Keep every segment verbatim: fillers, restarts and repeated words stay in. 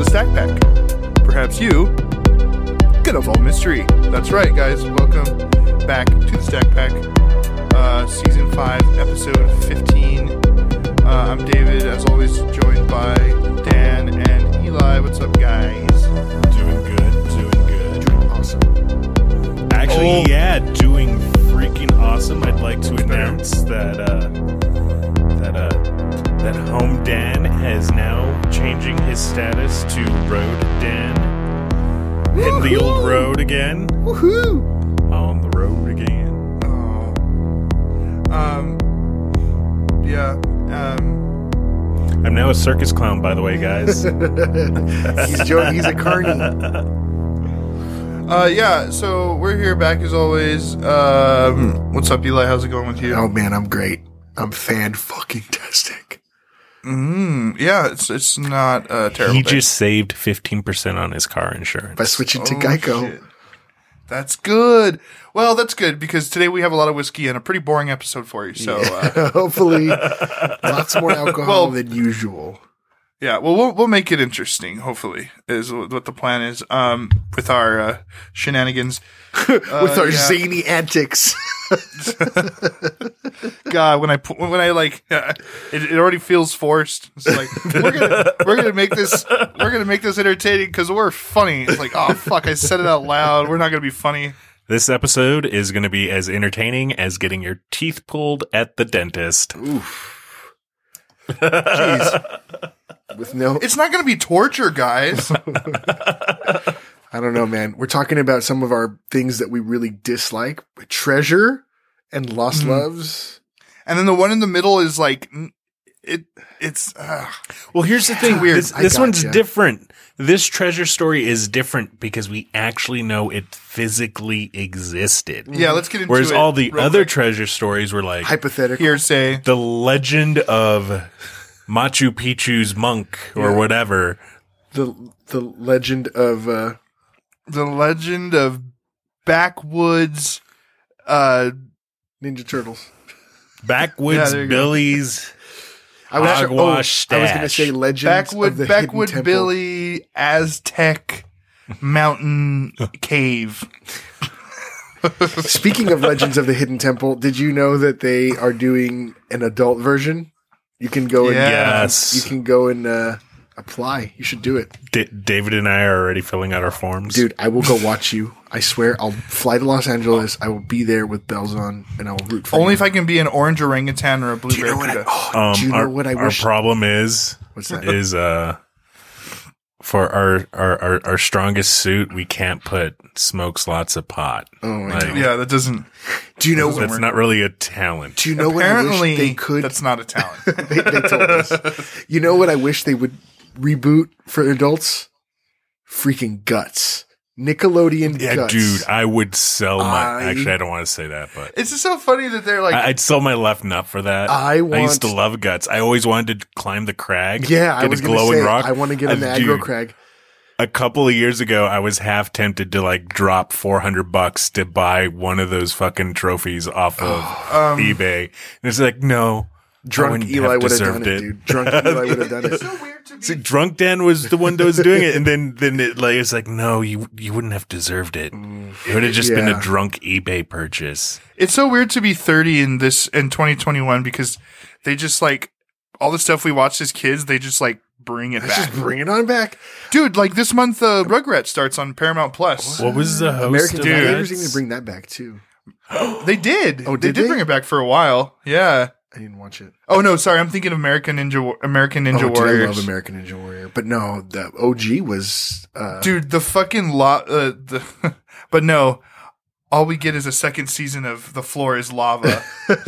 the Stack Pack. Perhaps you could have all mystery. That's right, guys. Welcome back to the Stack Pack, uh, season five, episode fifteen. Uh, I'm David, as always, joined by Dan and Eli. What's up, guys? Doing good, doing good. Doing awesome. Actually, Oh. yeah, doing freaking awesome. I'd like to announce that uh, that uh, that Home Dan is now changing his status to Road Dan. Hitting the old road again. Woohoo! On the road again. Oh. Um. Yeah. Um. I'm now a circus clown, by the way, guys. he's Joe. He's a carny. Uh. Yeah. So we're here back as always. Um. What's up, Eli? How's it going with you? Oh man, I'm great. I'm fan fucking tastic. Mm, yeah. It's it's not uh, terrible. He day. just saved fifteen percent on his car insurance. By switching to Oh, Geico. shit. That's good. Well, that's good because today we have a lot of whiskey and a pretty boring episode for you. So, uh, Hopefully, lots more alcohol Well- than usual. yeah, well, we'll we'll make it interesting. Hopefully, is what the plan is. Um, with our uh, shenanigans, With our yeah. zany antics. God, when I pu- when I like, uh, it, it already feels forced. It's like we're gonna we're gonna make this we're gonna make this entertaining because we're funny. It's like, oh fuck, I said it out loud. We're not gonna be funny. This episode is going to be as entertaining as getting your teeth pulled at the dentist. Oof. Jeez. With no, It's not gonna be torture, guys. I don't know, man. We're talking about some of our things that we really dislike. Treasure and Lost Mhm. Loves. And then the one in the middle is like n- it. It's uh, Well, here's the thing. weird. This, I this one's gotcha. different. This treasure story is different because we actually know it physically existed. yeah. Let's get into Whereas it all the real other quick. treasure stories were like Hypothetical. hearsay. the legend of Machu Picchu's monk or Yeah. whatever. The the legend of uh, The legend of backwoods. Uh, Ninja Turtles. Backwoods Yeah, there you go. Billy's I was, Hogwash oh, I was stash. going to say Legends backwood of the Hidden backwood Temple. Billy Aztec mountain cave. Speaking of Legends of the Hidden Temple, did you know that they are doing an adult version? You can go and Yeah. Yes. you can go and uh, apply. You should do it, D- David and I are already filling out our forms. dude. I will go watch you. I swear, I'll fly to Los Angeles. I will be there with bells on, and I will root for Only you. if I can be an orange orangutan or a blue Do you know what I? barracuda. Oh, Um, do you know our, what I our wish? problem is What's that? is uh for our, our our our strongest suit we can't put smokes lots of pot. Oh, I Like, know. Yeah, that doesn't. Do you know? that's not really a talent. Do you know what I Apparently, wish they could? that's not a talent. they, they told us. You know what I wish they would reboot for adults? Freaking Guts. Nickelodeon Yeah, Guts. dude, I would sell my. I- actually, I don't want to say that, but It's just so funny that they're like, I, I'd sell my left nut for that. I I want- used to love guts. I always wanted to climb the crag. Yeah, I get was a going to glowing say, rock. I want to get on the Uh, aggro dude, crag. A couple of years ago, I was half tempted to like drop four hundred bucks to buy one of those fucking trophies off of um, eBay. And it's like, no, I Drunk wouldn't Eli have would have deserved done it, dude. Drunk Eli would have done it. so weird to See, be. Drunk Dan was the one that was doing it, and then then it like it's like, no, you you wouldn't have deserved it. It would have just been Yeah. a drunk eBay purchase. It's so weird to be thirty in this in twenty twenty-one because they just like all the stuff we watched as kids. They just like bring it Let's back, just bring it on back. dude. Like this month, uh, Rugrats starts on Paramount Plus. What was the host American of Gladiators that? need to bring that back too. They did. Oh, they did did they? bring it back for a while. Yeah. I didn't watch it. Oh no, sorry. I'm thinking of American Ninja Wa- American Ninja oh, dude, I Warriors. love American Ninja Warrior, but no, the O G was. Uh, Dude, the fucking lot. Uh, the but no. All we get is a second season of The Floor is Lava.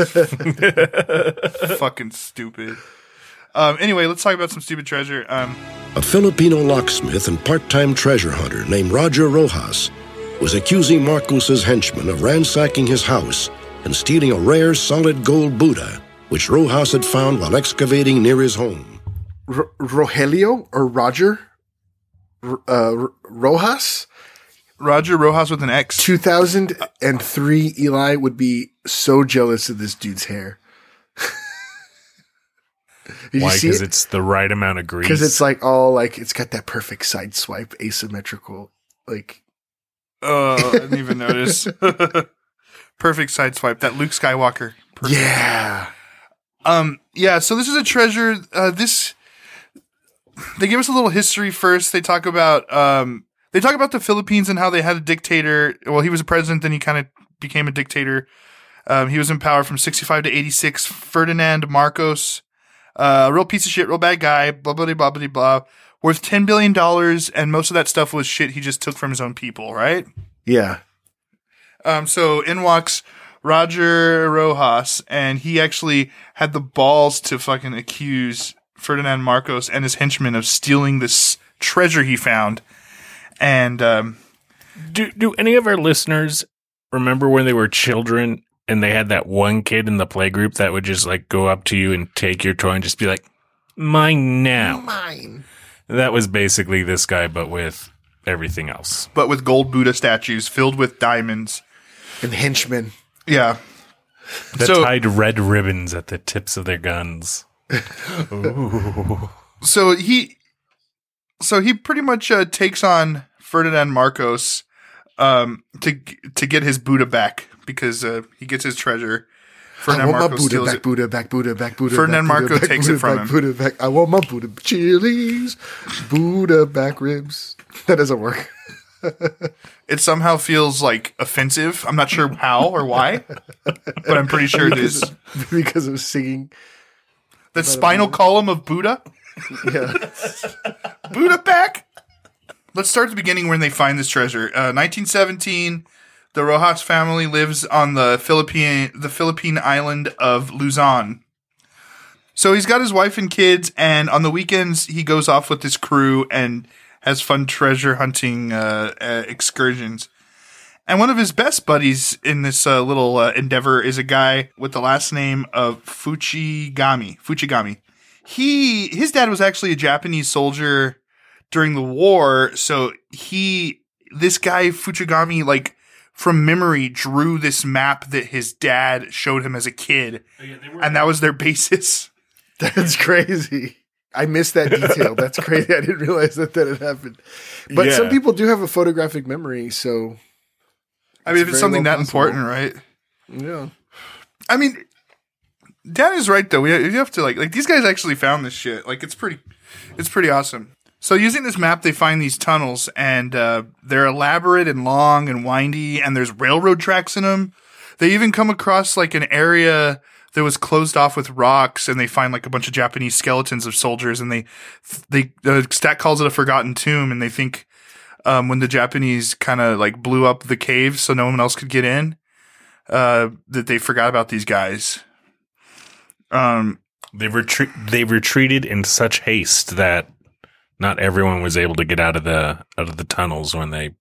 Fucking stupid. Um, anyway, let's talk about some stupid treasure. Um, A Filipino locksmith and part-time treasure hunter named Roger Rojas was accusing Marcos's henchmen of ransacking his house and stealing a rare solid gold Buddha, which Rojas had found while excavating near his home. R- Rogelio or Roger R- uh, R- Rojas. Roger Rojas with an X. two thousand three Eli would be so jealous of this dude's hair. Did Why? you see Because it? it's the right amount of grease. Because it's like all like it's got that perfect side swipe, asymmetrical. Like, Oh, I didn't even notice. Perfect side swipe. That Luke Skywalker. Perfect. yeah, Um. Yeah. So this is a treasure. Uh, this. They give us a little history first. They talk about. Um. They talk about the Philippines and how they had a dictator. Well, he was a president, then he kind of became a dictator. Um. He was in power from sixty-five to eighty-six. Ferdinand Marcos. Uh. Real piece of shit. Real bad guy. Blah blah blah blah blah. Worth ten billion dollars, and most of that stuff was shit he just took from his own people. Right. yeah. Um, so in walks Roger Rojas, and he actually had the balls to fucking accuse Ferdinand Marcos and his henchmen of stealing this treasure he found. And um, do do any of our listeners remember when they were children and they had that one kid in the playgroup that would just like go up to you and take your toy and just be like, "Mine now." Mine. That was basically this guy, but with everything else. but with gold Buddha statues filled with diamonds. And henchmen. Yeah. That So- tied red ribbons at the tips of their guns. Ooh. So he, so he pretty much uh, takes on Ferdinand Marcos um, to to get his Buddha back because uh, he gets his treasure. I Ferdinand want my Marcos Buddha steals back, it. Buddha back, Buddha back, Buddha Ferdinand back, Buddha Marcos back, takes Buddha it from back, him. Buddha back. I want my Buddha chilies, Buddha back ribs. That doesn't work. It somehow feels like offensive. I'm not sure how or why, but I'm pretty sure it is. Because of singing. The spinal column of Buddha. Yeah. Buddha back. Let's start at the beginning when they find this treasure. Uh, nineteen seventeen, the Rojas family lives on the Philippine the Philippine island of Luzon. So he's got his wife and kids, and on the weekends he goes off with his crew and has fun treasure hunting uh, uh, excursions. And one of his best buddies in this uh, little uh, endeavor is a guy with the last name of Fuchigami. Fuchigami. He his dad was actually a Japanese soldier during the war, so he this guy Fuchigami, like from memory, drew this map that his dad showed him as a kid, and that was their basis. That's crazy. I missed that detail. That's crazy. I didn't realize that that had happened. But Yeah. some people do have a photographic memory, so I mean, if it's very something well that possible. important, right? yeah. I mean, Dad is right though. We you have to like like these guys actually found this shit. Like it's pretty, it's pretty awesome. So using this map, they find these tunnels, and uh, they're elaborate and long and windy, and there's railroad tracks in them. They even come across like an area that was closed off with rocks, and they find like a bunch of Japanese skeletons of soldiers, and they they the stat calls it a forgotten tomb, and they think um, when the Japanese kind of like blew up the caves so no one else could get in, uh, that they forgot about these guys. Um, They retreat. They retreated in such haste that not everyone was able to get out of the out of the tunnels when they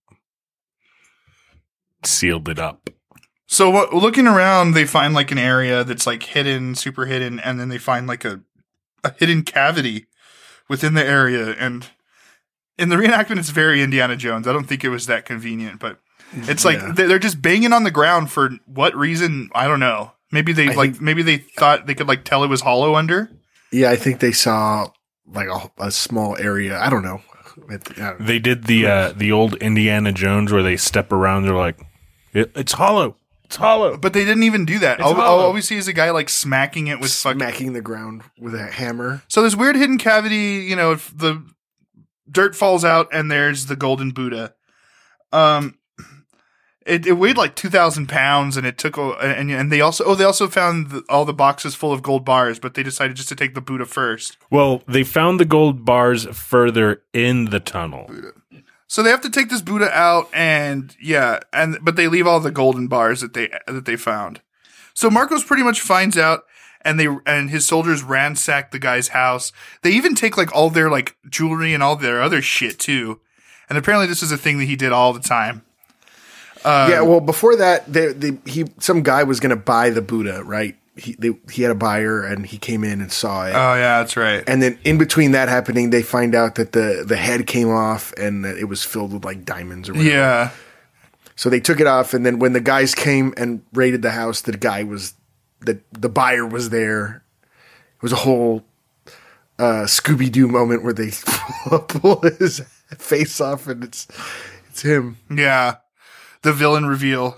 sealed it up. so what, looking around, they find like an area that's like hidden, super hidden, and then they find like a a hidden cavity within the area. And in the reenactment, it's very Indiana Jones. I don't think it was that convenient, but it's like Yeah. they- they're just banging on the ground for what reason? I don't know. Maybe they I like think- maybe they thought they could like tell it was hollow under. Yeah, I think they saw like a, a small area. I don't know. It, I don't know. They did the uh, the old Indiana Jones where they step around. They're like, it, "It's hollow. It's hollow." But they didn't even do that. It's All, all, hollow. all we see is a guy like smacking it with fucking. Smacking the ground with a hammer. So this weird hidden cavity, you know, if the dirt falls out and there's the golden Buddha. Um, it, it weighed like two thousand pounds, and it took, a- and and they also, oh, they also found the, all the boxes full of gold bars, but they decided just to take the Buddha first. Well, they found the gold bars further in the tunnel. So they have to take this Buddha out, and yeah, and but they leave all the golden bars that they that they found. So Marcos pretty much finds out, and they and his soldiers ransack the guy's house. They even take like all their like jewelry and all their other shit too. And apparently, this is a thing that he did all the time. Um, yeah, well, before that, they, they, he some guy was going to buy the Buddha, right? He they, he had a buyer, and he came in and saw it. Oh yeah, that's right. And then in between that happening, they find out that the, the head came off and that it was filled with like diamonds or whatever. Yeah. So they took it off, and then when the guys came and raided the house, the guy was the the buyer was there. It was a whole uh, Scooby Doo moment where they pull his face off and it's it's him. Yeah, the villain reveal.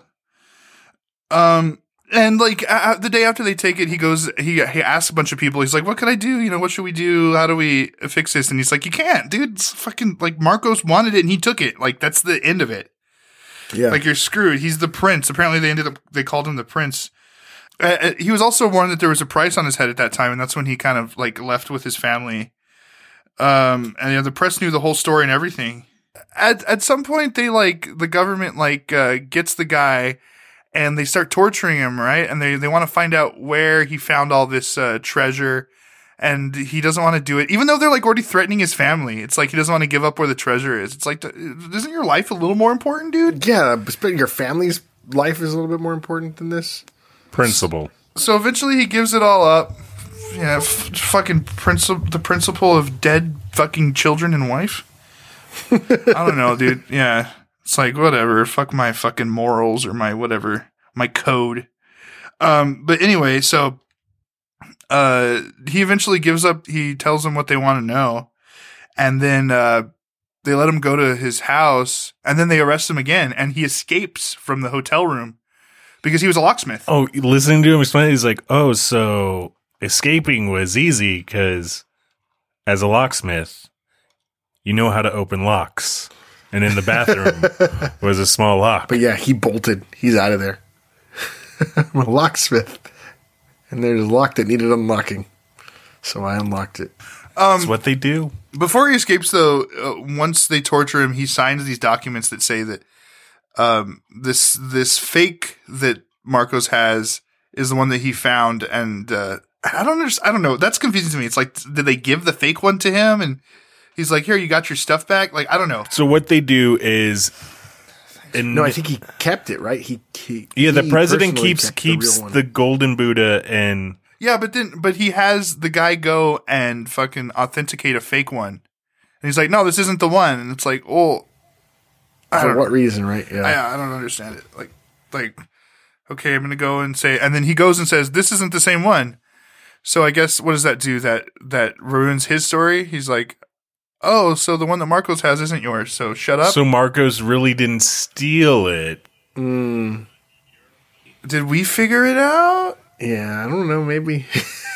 Um, and like uh, the day after they take it, he goes, he he asks a bunch of people. He's like, "What can I do? You know, what should we do? How do we fix this?" And he's like, "You can't, dude. It's fucking like Marcos wanted it and he took it. Like that's the end of it. Yeah, like you're screwed. He's the prince. Apparently, they ended up they called him the prince." Uh, he was also warned that there was a price on his head at that time, and that's when he kind of like left with his family. Um, and you know, the press knew the whole story and everything. At at some point, they like the government like uh, gets the guy, and they start torturing him, right? And they they want to find out where he found all this uh, treasure, and he doesn't want to do it, even though they're like already threatening his family. It's like he doesn't want to give up where the treasure is. It's like, isn't your life a little more important, dude? Yeah, but your family's life is a little bit more important than this. Principle. So eventually he gives it all up. Yeah, f- fucking principle, the principle of dead fucking children and wife. I don't know, dude. Yeah, it's like whatever. Fuck my fucking morals or my whatever, my code. Um, but anyway, so uh, he eventually gives up. He tells them what they want to know, and then uh, they let him go to his house, and then they arrest him again, and he escapes from the hotel room. Because he was a locksmith. Oh, listening to him explain it, he's like, oh, so escaping was easy because as a locksmith, you know how to open locks. And in the bathroom was a small lock. But yeah, he bolted. He's out of there. I'm a locksmith. And there's a lock that needed unlocking. So I unlocked it. Um, That's what they do. Before he escapes, though, uh, once they torture him, he signs these documents that say that Um, this, this fake that Marcos has is the one that he found. And, uh, I don't understand. I don't know. That's confusing to me. It's like, did they give the fake one to him? And he's like, here, you got your stuff back. Like, I don't know. So what they do is, in, No, I think he kept it, right? He, he yeah, the he president personally keeps, kept keeps the, real one. the golden Buddha and Yeah, but then, but he has the guy go and fucking authenticate a fake one. And he's like, no, this isn't the one. And it's like, oh, I For don't what reason, right? Yeah. I, I don't understand it. Like, like, okay, I'm going to go and say, and then he goes and says, this isn't the same one. So I guess, what does that do? That, that ruins his story. He's like, oh, so the one that Marcos has isn't yours. So shut up. so Marcos really didn't steal it. Mm, Did we figure it out? yeah, I don't know. Maybe.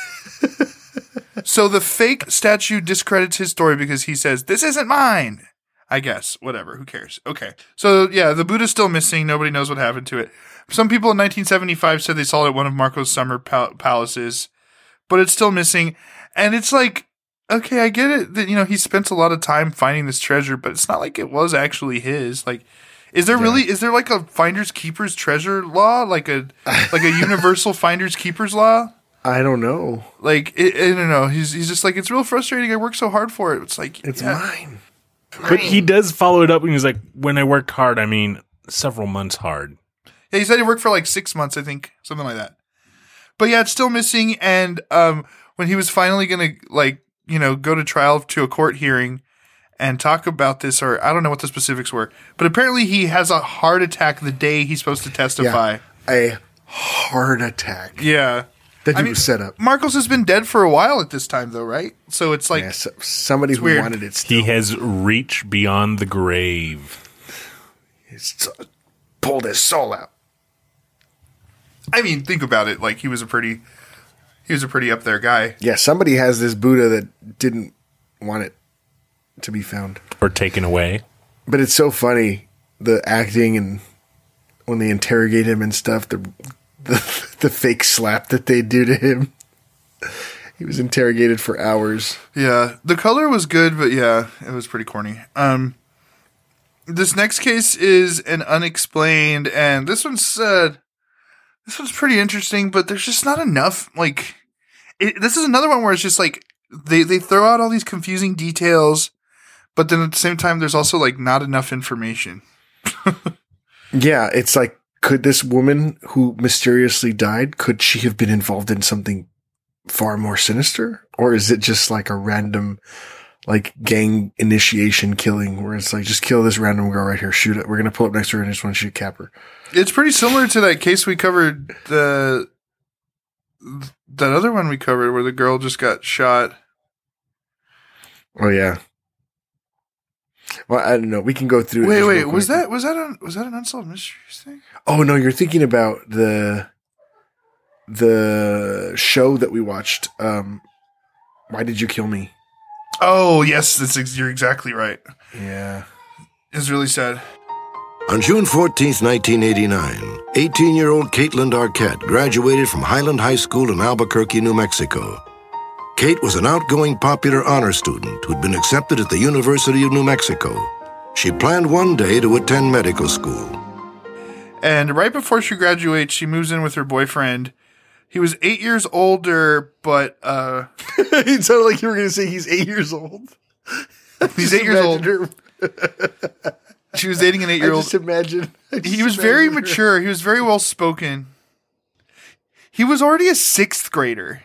So the fake statue discredits his story because he says, this isn't mine. I guess. Whatever. Who cares? Okay. So, yeah, the Buddha's still missing. Nobody knows what happened to it. Some people in nineteen seventy-five said they saw it at one of Marco's summer pal- palaces, but it's still missing. And it's like, okay, I get it that, you know, he spent a lot of time finding this treasure, but it's not like it was actually his. Like, is there Yeah. really, is there like a finders keepers treasure law? Like a, like a universal finders keepers law? I don't know. Like, it, I don't know. He's, he's just like, it's real frustrating. I worked so hard for it. It's like, It's yeah. mine. But he does follow it up and he's like, when I worked hard, I mean, several months hard. Yeah, he said he worked for like six months, I think, something like that. But yeah, it's still missing. And um, when he was finally going to, like, you know, go to trial to a court hearing and talk about this, or I don't know what the specifics were, but apparently he has a heart attack the day he's supposed to testify. A heart attack. Yeah. That I he mean, was set up. Marcos has been dead for a while at this time, though, right? So it's like, Yeah, so, somebody who weird. wanted it still. He has reached beyond the grave. He's pulled his soul out. I mean, think about it. Like, he was a pretty, he was a pretty up there guy. Yeah, somebody has this Buddha that didn't want it to be found. Or taken away. But it's so funny, the acting and when they interrogate him and stuff, the the, the fake slap that they do to him. He was interrogated for hours. Yeah, the color was good, but yeah, it was pretty corny. Um, this next case is an unexplained, and this one's uh, this one's pretty interesting, but there's just not enough. Like, it, this is another one where it's just like they they throw out all these confusing details, but then at the same time, there's also like not enough information. Yeah, it's like, could this woman who mysteriously died, could she have been involved in something far more sinister? Or is it just like a random, like, gang initiation killing where it's like, just kill this random girl right here, shoot it. We're going to pull up next to her and just want to shoot cap her. It's pretty similar to that case we covered, the that other one we covered where the girl just got shot. Oh yeah. Well, I don't know. We can go through. Wait, it wait. real Was quick. that was that a, was that an Unsolved Mysteries thing? Oh no, you're thinking about the the show that we watched. Um, Why Did You Kill Me? Oh yes, that's ex- you're exactly right. Yeah. It's really sad. On June fourteenth, nineteen eighty-nine, eighteen-year-old Caitlin Arquette graduated from Highland High School in Albuquerque, New Mexico. Kate was an outgoing popular honor student who'd been accepted at the University of New Mexico. She planned one day to attend medical school. And right before she graduates, she moves in with her boyfriend. He was eight years older, but uh, It sounded like you were going to say he's eight years old. he's Just eight years old. imagine her- She was dating an I eight-year-old. just imagine. I just He was very imagine her. mature. He was very well spoken. He was already a sixth grader.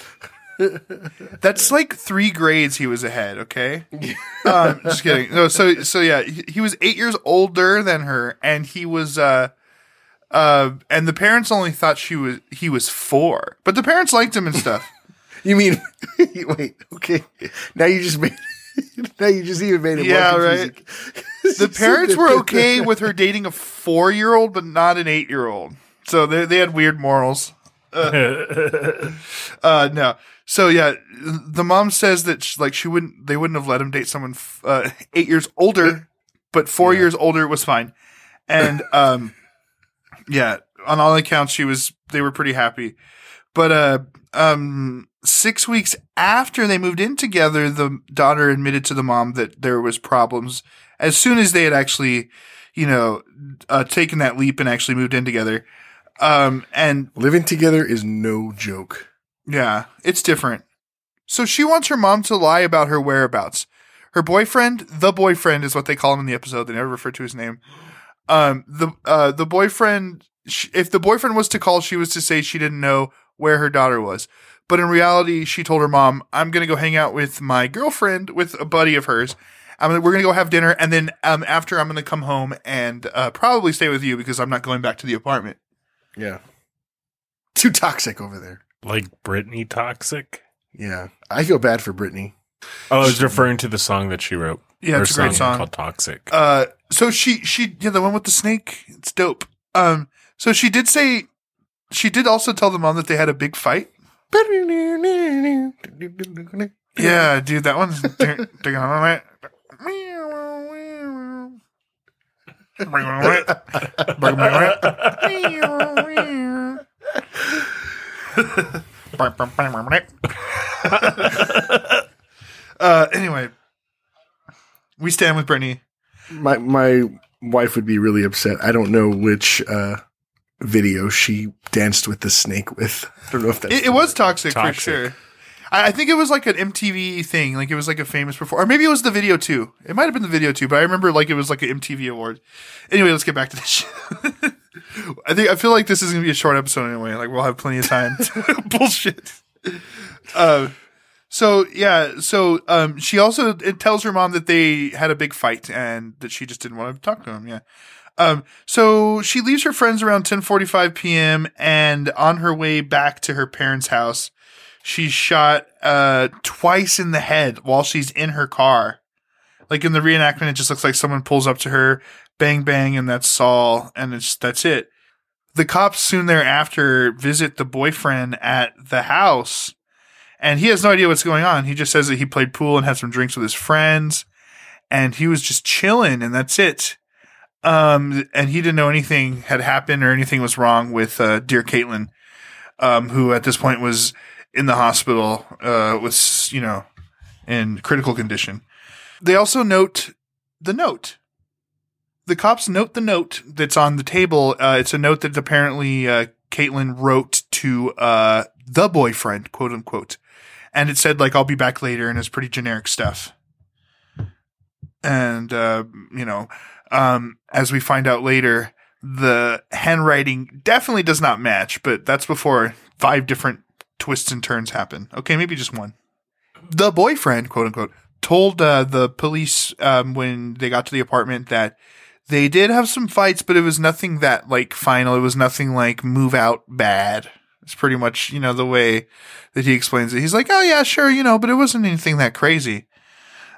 That's like three grades he was ahead. Okay, um, just kidding. No, so so yeah, he, he was eight years older than her, and he was uh uh, and the parents only thought she was he was four, but the parents liked him and stuff. You mean? Wait. Okay. Now you just made. Now you just even made it. Yeah, more right. confusing. The parents were okay with her dating a four-year-old, but not an eight-year-old. So they they had weird morals. Uh, uh, no. So yeah, the mom says that she, like she wouldn't, they wouldn't have let him date someone uh, eight years older, but four Yeah. years older was fine. And um, yeah, on all accounts, she was. They were pretty happy. But uh, um, six weeks after they moved in together, the daughter admitted to the mom that there was problems. As soon as they had actually, you know, uh, taken that leap and actually moved in together. Um, and Living together is no joke. yeah, it's different. So she wants her mom to lie about her whereabouts. Her boyfriend, the boyfriend is what they call him in the episode. They never refer to his name. Um, the, uh, the boyfriend, sh- if the boyfriend was to call, she was to say she didn't know where her daughter was. But in reality, she told her mom, I'm going to go hang out with my girlfriend, with a buddy of hers. I'm gonna, we're going to go have dinner. And then, um, after I'm going to come home and, uh, probably stay with you because I'm not going back to the apartment. Yeah. Too toxic over there. Like Britney Toxic? Yeah. I feel bad for Brittany. Oh, I was referring to the song that she wrote. Yeah, Her it's a great song. called Toxic. Uh, so she, she, yeah, the one with the snake, it's dope. Um, so she did say, she did also tell the mom that they had a big fight. Yeah, dude, that one's, uh, anyway, we stand with Brittany. My my wife would be really upset. I don't know which uh, video she danced with the snake with. I don't know if that's It, it was toxic, Toxic. for sure. I, I think it was like an M T V thing. Like it was like a famous performer. Or maybe it was the video too. It might have been the video too, but I remember like it was like an M T V award. Anyway, let's get back to this shit. I think I feel like this is gonna be a short episode anyway. Like we'll have plenty of time. Bullshit. Uh, so yeah, so um, she also it tells her mom that they had a big fight and that she just didn't want to talk to him. Yeah. Um, so she leaves her friends around ten forty-five p.m. and on her way back to her parents' house, she's shot uh twice in the head while she's in her car. Like in the reenactment, it just looks like someone pulls up to her, bang bang, and that's Saul, and it's that's it. The cops soon thereafter visit the boyfriend at the house, and he has no idea what's going on. He just says that he played pool and had some drinks with his friends, and he was just chilling, and that's it. Um, and he didn't know anything had happened or anything was wrong with uh, dear Caitlin, um, who at this point was in the hospital, uh, was, you know, in critical condition. They also note the note. The cops note the note that's on the table. Uh, it's a note that apparently uh, Caitlin wrote to uh, the boyfriend, quote unquote. And it said, like, I'll be back later, and it's pretty generic stuff. And, uh, you know, um, as we find out later, the handwriting definitely does not match, but that's before five different twists and turns happen. Okay, maybe just one. The boyfriend, quote unquote, told uh, the police um, when they got to the apartment that they did have some fights, but it was nothing that like final. It was nothing like move out bad. It's pretty much, you know, the way that he explains it. He's like, oh yeah, sure, you know, but it wasn't anything that crazy.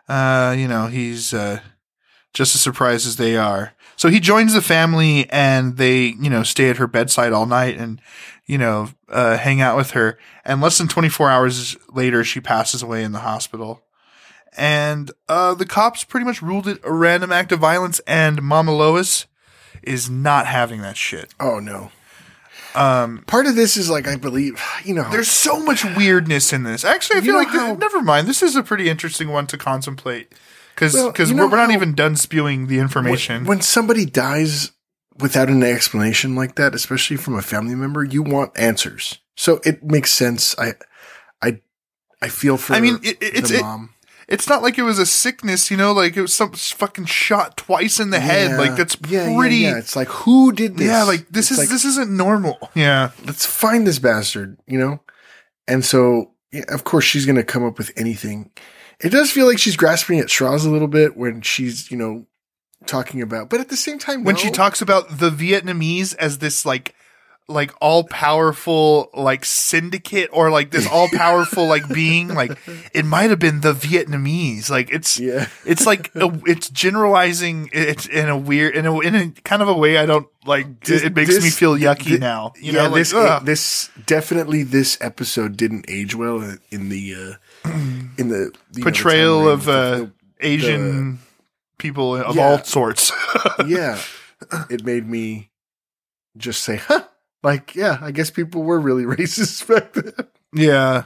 uh, you know, he's uh, just as surprised as they are. So he joins the family, and they, you know, stay at her bedside all night and, you know, uh, hang out with her. And less than twenty-four hours later, she passes away in the hospital. And uh, the cops pretty much ruled it a random act of violence, and Mama Lois is not having that shit. Oh, no. Um, Part of this is like, I believe, you know. There's so much weirdness in this. Actually, I feel like, how, this, never mind. This is a pretty interesting one to contemplate. Because well, because you know we're, we're not how, even done spewing the information. When, when somebody dies without an explanation like that, especially from a family member, you want answers. So it makes sense. I I, I feel for I mean, it, it's, the it, mom. It's not like it was a sickness, you know, like it was some fucking shot twice in the head. Yeah, Like that's yeah, pretty. Yeah, yeah. It's like, who did this? Yeah, like this it's is like, this isn't normal. Yeah, let's find this bastard, you know. And so, yeah, of course, she's gonna come up with anything. It does feel like she's grasping at straws a little bit when she's, you know, talking about. But at the same time, when no. she talks about the Vietnamese as this like. like all powerful like syndicate or like this all powerful like being, like it might have been the Vietnamese. Like it's yeah. it's like a, it's generalizing it in a weird in a in a kind of a way I don't like. This, it makes this, me feel yucky th- now. You yeah, know, this like, this definitely this episode didn't age well in the uh, in the you portrayal know, the of uh, the, Asian the, people of yeah. all sorts. Yeah, it made me just say, huh. Like, yeah, I guess people were really racist back then. Yeah.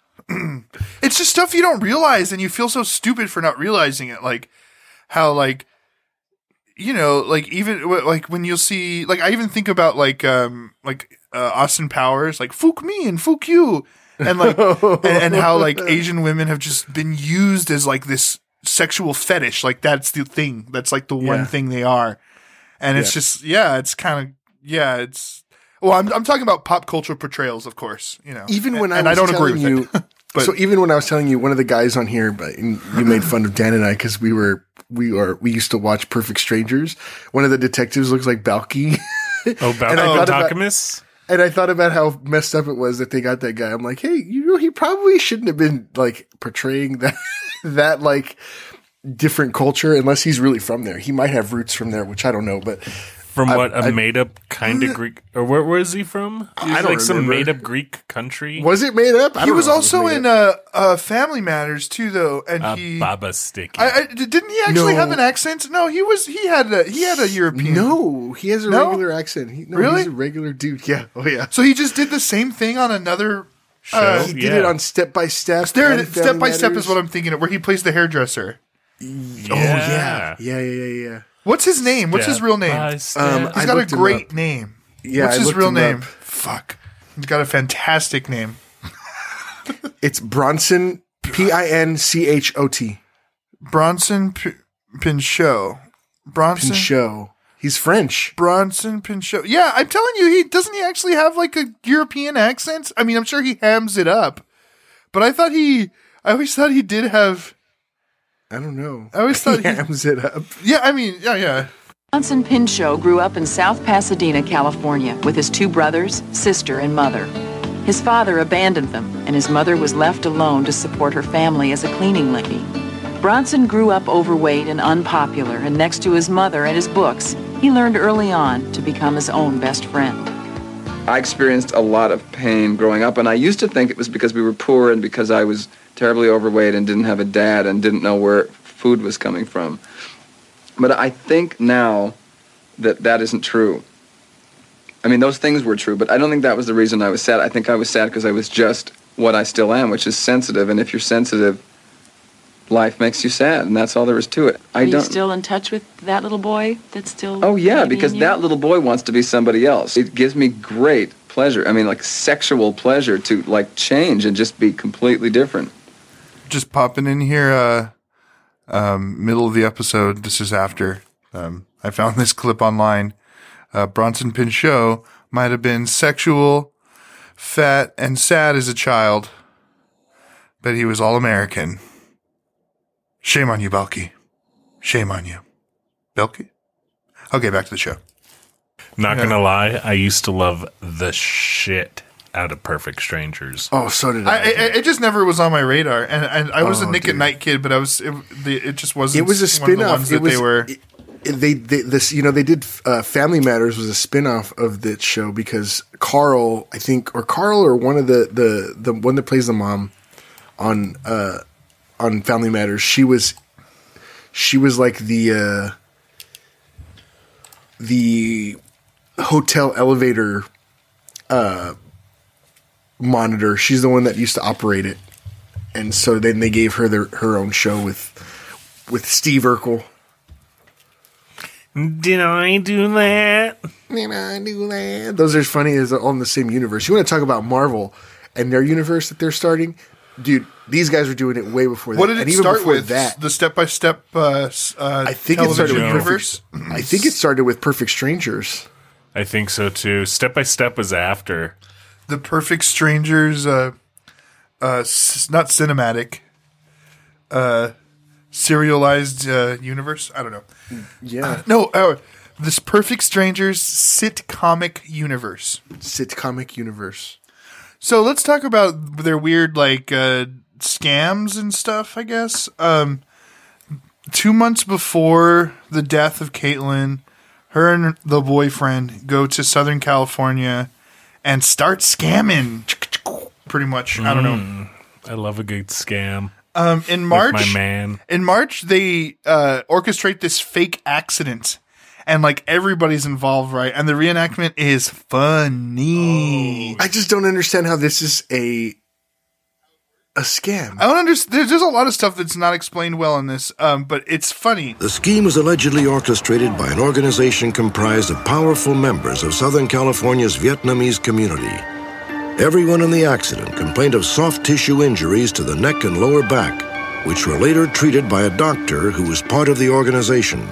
It's just stuff you don't realize, and you feel so stupid for not realizing it. Like, how, like, you know, like, even, like, when you'll see, like, I even think about, like, um, like, uh, Austin Powers, like, fuck me and fuck you. And, like, and, and how, like, Asian women have just been used as, like, this sexual fetish. Like, that's the thing. That's, like, the one Yeah. thing they are. And it's Yeah. just, yeah, it's kind of, yeah, it's, well, I'm I'm talking about pop culture portrayals, of course. You know, Even when and, I and was I don't agree telling with you, it. But, so even when I was telling you, one of the guys on here, but and you made fun of Dan and I because we were we are we used to watch Perfect Strangers. One of the detectives looks like Balky. Oh, And I Balky thought about- Takamis? And I thought about how messed up it was that they got that guy. I'm like, hey, you know, he probably shouldn't have been like portraying that that like different culture unless he's really from there. He might have roots from there, which I don't know, but. From I- what, a I- made-up kind of Greek... Or where, where is he from? He's I don't like some remember. made-up Greek country. Was it made up? I he don't was know if it also made in up. uh, uh, Family Matters too, though, and Uh, he. Baba Sticky. I, I, didn't he actually No. have an accent? No, he was. He had a. He had a European. No, he has a No? regular accent. He, no, Really? He's a regular dude. Yeah. Oh, yeah. So he just did the same thing on another. Show? Uh, He did Yeah. it on Step by Step. there, and step Family by step Matters. is what I'm thinking of, where he plays the hairdresser. Oh yeah, yeah, yeah, yeah, yeah. What's his name? What's his real name? Step by He's step. Um, I got a looked him great up. name. Yeah, What's I his looked real him name? up. Fuck. He's got a fantastic name. It's Bronson, P I N C H O T. Bronson P- Pinchot. Bronson. Pinchot. He's French. Bronson Pinchot. Yeah, I'm telling you, he doesn't he actually have like a European accent? I mean, I'm sure he hams it up, but I thought he, I always thought he did have. I don't know. I always thought he he- hams it up. Yeah, I mean, yeah, yeah. Bronson Pinchot grew up in South Pasadena, California, with his two brothers, sister, and mother. His father abandoned them, and his mother was left alone to support her family as a cleaning lady. Bronson grew up overweight and unpopular, and next to his mother and his books, he learned early on to become his own best friend. I experienced a lot of pain growing up, and I used to think it was because we were poor and because I was terribly overweight and didn't have a dad and didn't know where food was coming from. But I think now that that isn't true. I mean, those things were true, but I don't think that was the reason I was sad. I think I was sad because I was just what I still am, which is sensitive, and if you're sensitive, life makes you sad, and that's all there is to it. I Are you don't. still in touch with that little boy that's still... Oh, yeah, maybe because in you? that little boy wants to be somebody else. It gives me great pleasure. I mean, like sexual pleasure to, like, change and just be completely different. Just popping in here, uh, um, middle of the episode. This is after. Um, I found this clip online. Uh, Bronson Pinchot might have been sexual, fat, and sad as a child, but he was all American. Shame on you, Belky. Shame on you. Belky? Okay, back to the show. Not Yeah. gonna lie, I used to love the shit out of Perfect Strangers. Oh, so did I, I. I, it just never was on my radar, and, and I was Oh, a Nick dude. at Night kid, but I was it, the, it just wasn't. It was a one of the spin-off. ones It that was they were. it- they, they this you know they did uh, Family Matters was a spin-off of that show because Carl, I think, or Carl or one of the the the one that plays the mom on uh on Family Matters, she was she was like the uh the hotel elevator uh monitor. She's the one that used to operate it. And so then they gave her their, her own show with with Steve Urkel. Did I do that? Did I do that? Those are as funny as all in the same universe. You want to talk about Marvel and their universe that they're starting? Dude, these guys were doing it way before that. What did it and even start before with? That, The step by step. Uh, I think it started with universe. Perfect, I think it started with Perfect Strangers. I think so too. Step by Step was after. The Perfect Strangers. Uh, uh, s- not cinematic. Uh, serialized uh, universe. I don't know. Yeah, No, uh, this Perfect Strangers sitcomic universe. sitcomic universe. So let's talk about their weird like uh, scams and stuff. I guess um, two months before the death of Caitlin, her and the boyfriend go to Southern California and start scamming. Pretty much, I don't know. I love a good scam. Um, in With March, my man. in March, they uh, orchestrate this fake accident, and like everybody's involved, right? And the reenactment is funny. I just don't understand how this is a a scam. I don't understand. There's, there's a lot of stuff that's not explained well in this, um, but it's funny. The scheme was allegedly orchestrated by an organization comprised of powerful members of Southern California's Vietnamese community. Everyone in the accident complained of soft tissue injuries to the neck and lower back, which were later treated by a doctor who was part of the organization.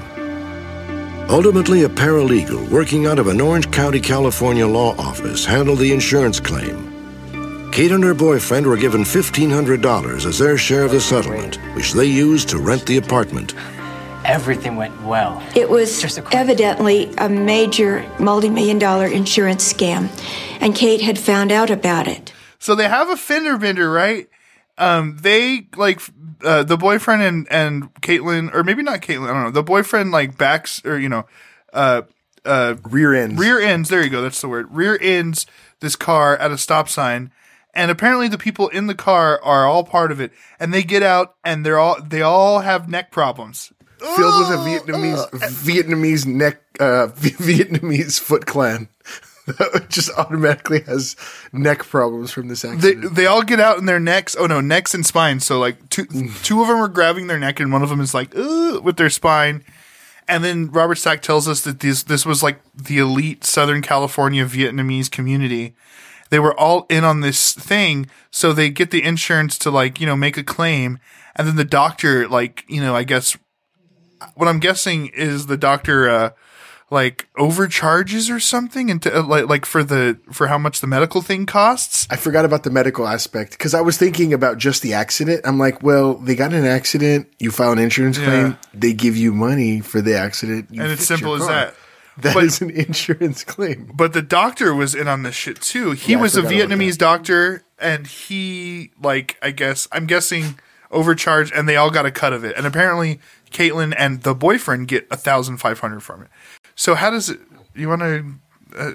Ultimately, a paralegal working out of an Orange County, California law office handled the insurance claim. Kate and her boyfriend were given fifteen hundred dollars as their share of the settlement, which they used to rent the apartment. Everything went well. It was Just a quick- evidently a major multi-million dollar insurance scam, and Kate had found out about it. So they have a fender bender, right? Um, they like uh, the boyfriend and and Caitlin, or maybe not Caitlin. I don't know. The boyfriend like backs, or you know, uh, uh, Rear ends. rear ends. There you go. That's the word. Rear ends this car at a stop sign, and apparently the people in the car are all part of it. And they get out, and they're all they all have neck problems. Filled with a Vietnamese Vietnamese neck uh, Vietnamese Foot Clan that just automatically has neck problems from this They accident. they all get out in their necks. Oh no, necks and spines. So like two two of them are grabbing their neck, and one of them is like Ugh, with their spine. And then Robert Stack tells us that this this was like the elite Southern California Vietnamese community. They were all in on this thing, so they get the insurance to like you know make a claim, and then the doctor like you know I guess what I'm guessing is the doctor uh, like overcharges or something, and to, uh, like like for the for how much the medical thing costs. I forgot about the medical aspect because I was thinking about just the accident. I'm like, well, they got in an accident. You file an insurance Yeah. claim. They give you money for the accident. You And it's fix simple your as car. that. That is But- an insurance claim. But the doctor was in on this shit too. He Yeah, I was a forgot about Vietnamese doctor, and he like I guess I'm guessing overcharged, and they all got a cut of it. And apparently, Caitlin and the boyfriend get a thousand five hundred from it. So how does it? You want to? Uh,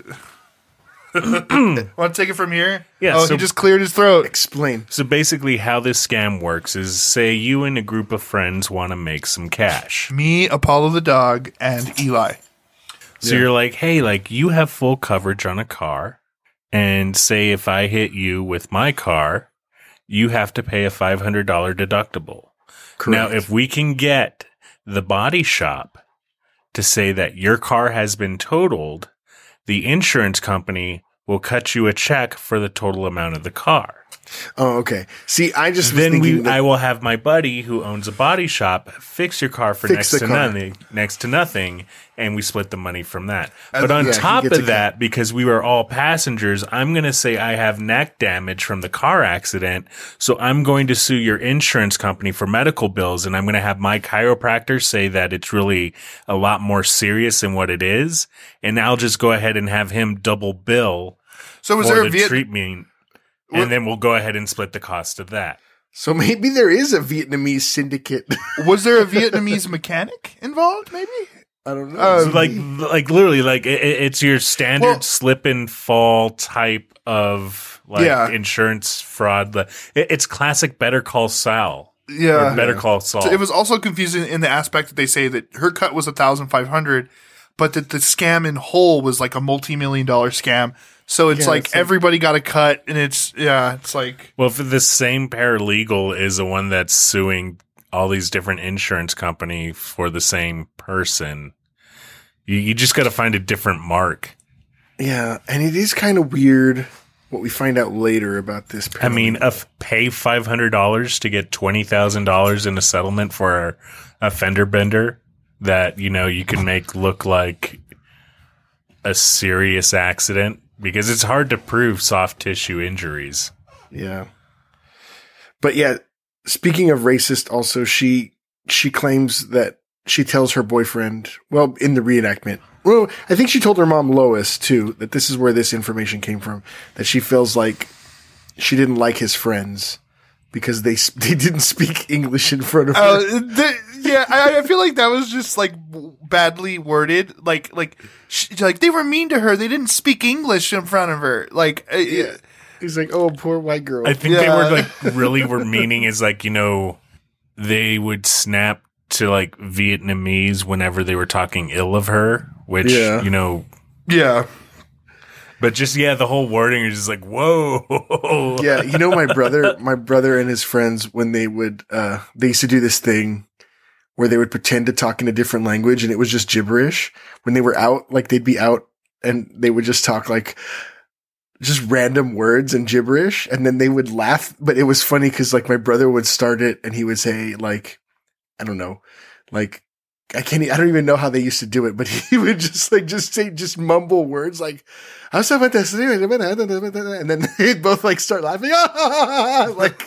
want to take it from here? Yeah, Oh, so- he just cleared his throat. Explain. So basically, how this scam works is, say you and a group of friends want to make some cash. Me, Apollo the dog, and Eli. So you're like, hey, like you have full coverage on a car, and say if I hit you with my car, you have to pay a five hundred dollars deductible. Now, Correct. if we can get the body shop to say that your car has been totaled, the insurance company will cut you a check for the total amount of the car. Oh, okay. See, I just was Then thinking we, that- I will have my buddy who owns a body shop fix your car for Fix next the to car. nothing, next to nothing, and we split the money from that. Uh, But on yeah, he top gets a of that, because we were all passengers, I'm going to say I have neck damage from the car accident, so I'm going to sue your insurance company for medical bills, and I'm going to have my chiropractor say that it's really a lot more serious than what it is, and I'll just go ahead and have him double bill So was for there a the Viet- treatment, What- and then we'll go ahead and split the cost of that. So maybe there is a Vietnamese syndicate. was there a Vietnamese mechanic involved? Maybe. I don't know. Uh, So like, like literally, like it, it- it's your standard Well- slip and fall type of like Yeah. insurance fraud. Like, It, it's classic Better Call Saul. Yeah. Or Better Call Saul. So it was also confusing in the aspect that they say that her cut was a thousand five hundred, but that the scam in whole was like a multi-million dollar scam. So it's Yeah, like it's like- everybody got a cut, and it's yeah, it's like Well, if the same paralegal is the one that's suing all these different insurance company for the same person, you, you just got to find a different mark. Yeah, and it is kind of weird what we find out later about this. I mean, paralegal. if pay five hundred dollars to get twenty thousand dollars in a settlement for a fender bender that, you know, you can make look like a serious accident, because it's hard to prove soft tissue injuries. yeah. But yeah, speaking of racist, also she she claims that she tells her boyfriend, well, in the reenactment, well, I think she told her mom Lois too that this is where this information came from. That she feels like she didn't like his friends because they they didn't speak English in front of her. uh, the, yeah, I, I feel like that was just like badly worded. Like like she, like they were mean to her. They didn't speak English in front of her. Like uh, yeah. He's like, oh, poor white girl. I think they Yeah. were like really were meaning is like, you know, they would snap to like Vietnamese whenever they were talking ill of her, which, Yeah. you know, yeah. but just, yeah, the whole wording is just like, whoa. Yeah, you know, my brother, my brother and his friends, when they would, uh, they used to do this thing where they would pretend to talk in a different language and it was just gibberish. When they were out, like they'd be out and they would just talk like just random words and gibberish. And then they would laugh, but it was funny because like my brother would start it and he would say like, I don't know, like, I can't, e- I don't even know how they used to do it, but he would just like, just say, just mumble words like, and then they'd both like start laughing. Like,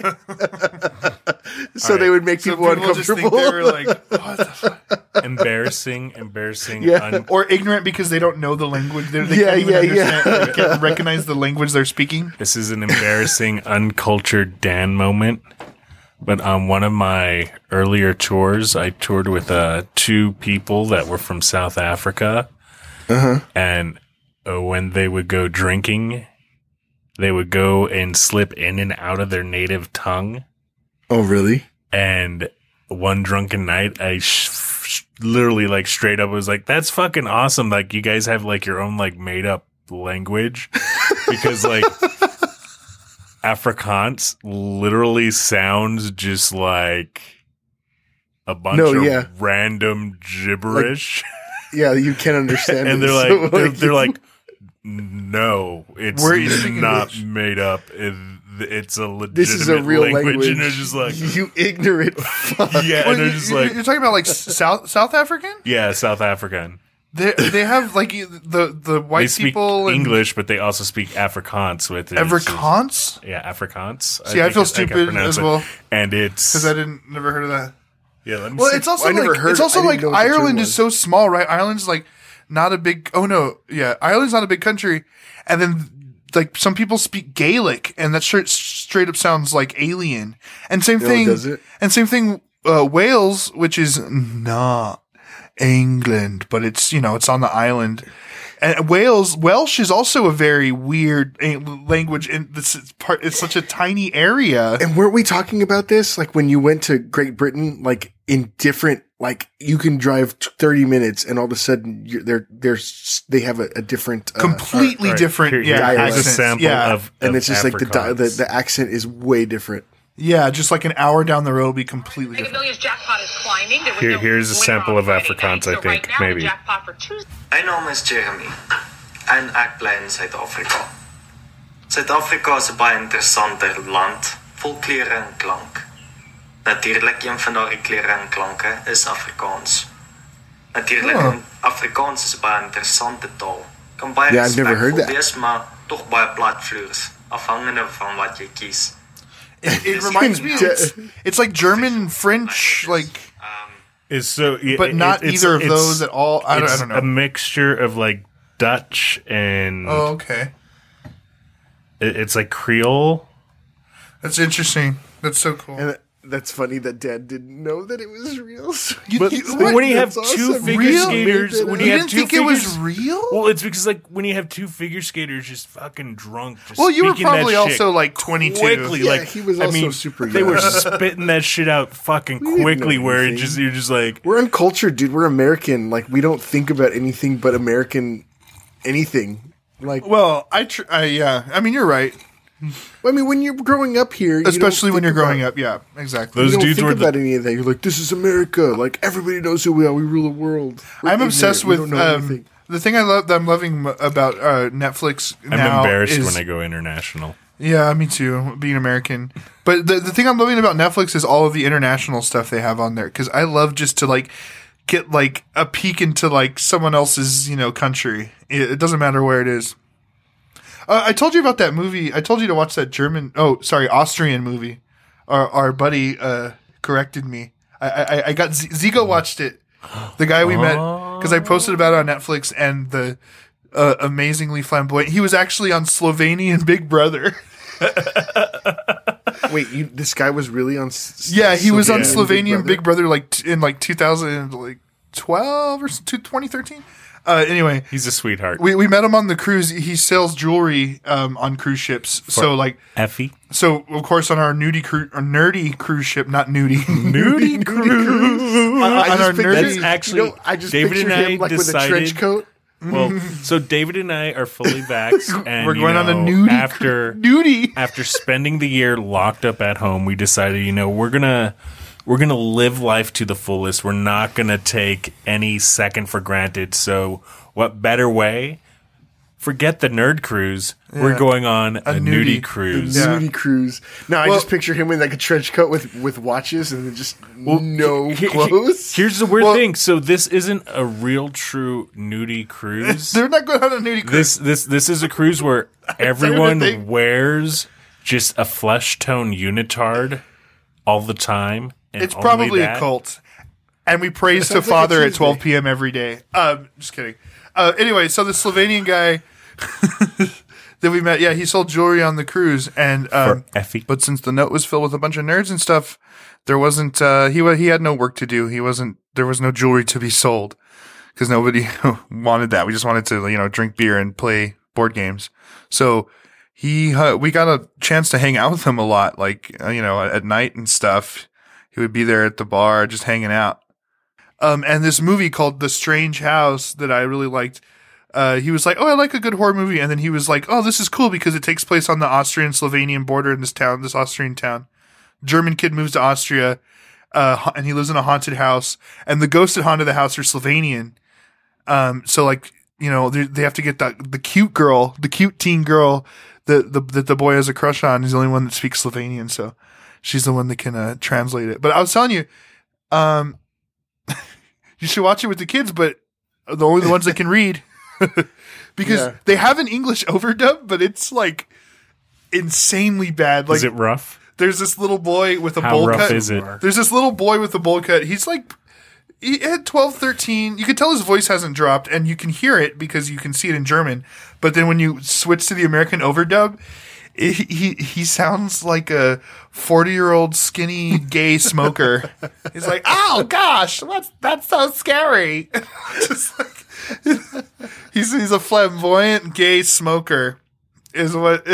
so All they right. would make So people people just think uncomfortable. they were like, what the fuck? embarrassing, embarrassing. Yeah. un- Or ignorant because they don't know the language. They, they Yeah, can't even yeah, understand. yeah. They can't recognize the language they're speaking. this is an embarrassing, uncultured Dan moment. But on one of my earlier tours, I toured with uh, two people that were from South Africa. Uh-huh. And uh, when they would go drinking, they would go and slip in and out of their native tongue. Oh, really? And one drunken night, I sh- sh- literally like straight up was like, that's fucking awesome. Like you guys have like your own like made up language because like Afrikaans literally sounds just like a bunch No, of yeah. random gibberish. Yeah, you can't understand and it. they're So, like, they're, they're like, no, it's We're using not English. made up. It, it's a legitimate this is a real language. language. And they're just like, you ignorant fuck. yeah, Well, and they're you- just you- like, you're talking about like South South African. yeah, South African. They they have like the the white They speak people and English, but they also speak Afrikaans with it. Afrikaans. Yeah, Afrikaans. See, I think feel it's- think I stupid pronounce as it. well And it's because I didn't never heard of that. yeah. Let me Well, see. it's also I never like heard- it's also I didn't like know what the term Ireland was. is so small, right? Ireland's like not a big. Oh no, yeah, Ireland's not a big country, and then like some people speak Gaelic, and that straight straight up sounds like alien. And same No, thing, does it? and same thing. Uh, Wales, which is not England, but it's you know it's on the island. And Wales, Welsh is also a very weird eh, language, and this is part. It's such a tiny area. And weren't we talking about this? Like when you went to Great Britain, like in different, like you can drive t- thirty minutes and all of a sudden you're, they're, they're, s- they have a, a different, uh, completely All right, different, here- yeah, here's a accents. sample yeah. of, and of it's just like the, di- the, Afrikaans. the accent is way different. Yeah, just like an hour down the road will be completely Mega different. Millions jackpot is climbing. There was Here- no here's a winner sample on of Friday Afrikaans, night, so I think, right now, the maybe. jackpot for Tuesday. My naam is Jeremy. Een ek bly in Suid-Afrika. Suid-Afrika is 'n baie interessante land, vol kleure en klank. Natuurlik een van daardie kleure en klanke is Afrikaans. Natuurlik Oh. Afrikaans is 'n baie interessante taal. Kan baie Yeah, I've never heard respectvol that. wees, maar tog baie platvloers, afhangende van wat jy kies. It, it reminds me. It's, it's like German, French, like, Is so, yeah, but it- not it's- either of it's- those at all. I don't, I it's don't know. a mixture of like Dutch and Oh, okay. it- it's like Creole. That's interesting. That's so cool. And that's funny that Dad didn't know that it was real. So You- but you- But when you have that's two awesome. figure Real? skaters, when You you have didn't two think it was figures- real? Well, it's because like when you have two figure skaters just fucking drunk. Just Well, you were speaking that probably shit also, like, twenty-two. Quickly, Yeah, like he was I also mean, super They young. were spitting that shit out fucking didn't know quickly. Where it anything. just you're just like, We're uncultured, dude. We're American. Like we don't think about anything but American anything. Like, Well, I, tr- I yeah. I mean, you're right. I mean, when you're growing up here, you Especially don't when think you're growing about- up. Yeah, exactly. You Those don't dudes think were the- about any of that. You're like, this is America. Like everybody knows who we are. We rule the world. We're I'm ignorant. obsessed We with don't know um, anything. the thing I love that I'm loving m- about uh, Netflix I'm now embarrassed is, when I go international. Yeah, me too, being American. But the the thing I'm loving about Netflix is all of the international stuff they have on there, because I love just to like get like a peek into like someone else's, you know, country. It, it doesn't matter where it is. Uh, I told you about that movie. I told you to watch that German, oh, sorry, Austrian movie. Our our buddy uh, corrected me. I I, I got Z- Zigo watched it. The guy we met, because I posted about it on Netflix, and the uh, amazingly flamboyant. He was actually on Slovenian Big Brother. Wait, you, this guy was really on? S- Yeah, he was on Slovenian Slovenian Big Brother, like t- in like two thousand twelve or twenty thirteen. Uh, anyway, He's a sweetheart. we we met him on the cruise. He sells jewelry um, on cruise ships. so like, Effie. so of course on our nudie cru- or nerdy cruise ship, not nudie, Nudie cruise. on, I on just our picture- nerdy. That's actually You know, I just David picture and I him like decided, with a trench coat. Well, so David and I are fully vaxxed, and We're you going on a know, nudie after cru- nudie. after spending the year locked up at home. We decided, you know, we're gonna we're gonna live life to the fullest. We're not gonna take any second for granted. So, what better way? Forget the nerd cruise. We're Yeah. going on a, nudie. nudie cruise. Yeah. Nudie cruise. No, I Well- just picture him in like a trench coat with, with watches and then just no He- he- clothes. Here's the weird Well- thing. So this isn't a real true nudie cruise. They're not going on a nudie cruise. This this this is a cruise where everyone thing. wears just a flesh tone unitard all the time. And It's only probably a that. cult. And we praise to sounds like a Father at Tuesday. twelve p.m. every day. Um, just kidding. Uh, anyway, so the Slovenian guy that we met, yeah, he sold jewelry on the cruise. And um, For Effie. but since the note was filled with a bunch of nerds and stuff, there wasn't, uh, he, wa- he had no work to do. He wasn't, there was no jewelry to be sold because nobody wanted that. We just wanted to, you know, drink beer and play board games. So he, uh, we got a chance to hang out with him a lot, like, uh, you know, at night and stuff. He would be there at the bar just hanging out. Um, and this movie called The Strange House that I really liked, uh, he was like, oh, I like a good horror movie. And then he was like, oh, this is cool because it takes place on the Austrian-Slovenian border in this town, this Austrian town. German kid moves to Austria, uh, ha- and he lives in a haunted house. And the ghosts that haunted the house are Slovenian. Um, so like, you know, they, they have to get the, the cute girl, the cute teen girl that the, that the boy has a crush on is the only one that speaks Slovenian. So she's the one that can, uh, translate it. But I was telling you, um, you should watch it with the kids, but the only the ones that can read because Yeah. they have an English overdub, but it's like insanely bad. Like Is it rough? there's this little boy with a How bowl rough cut. is it? There's this little boy with a bowl cut. He's like, he had twelve, thirteen. You can tell his voice hasn't dropped, and you can hear it because you can see it in German. But then when you switch to the American overdub, it, he he sounds like a forty-year-old skinny gay smoker. He's like, oh gosh, that's that's so scary. Just like he's he's a flamboyant gay smoker, is what.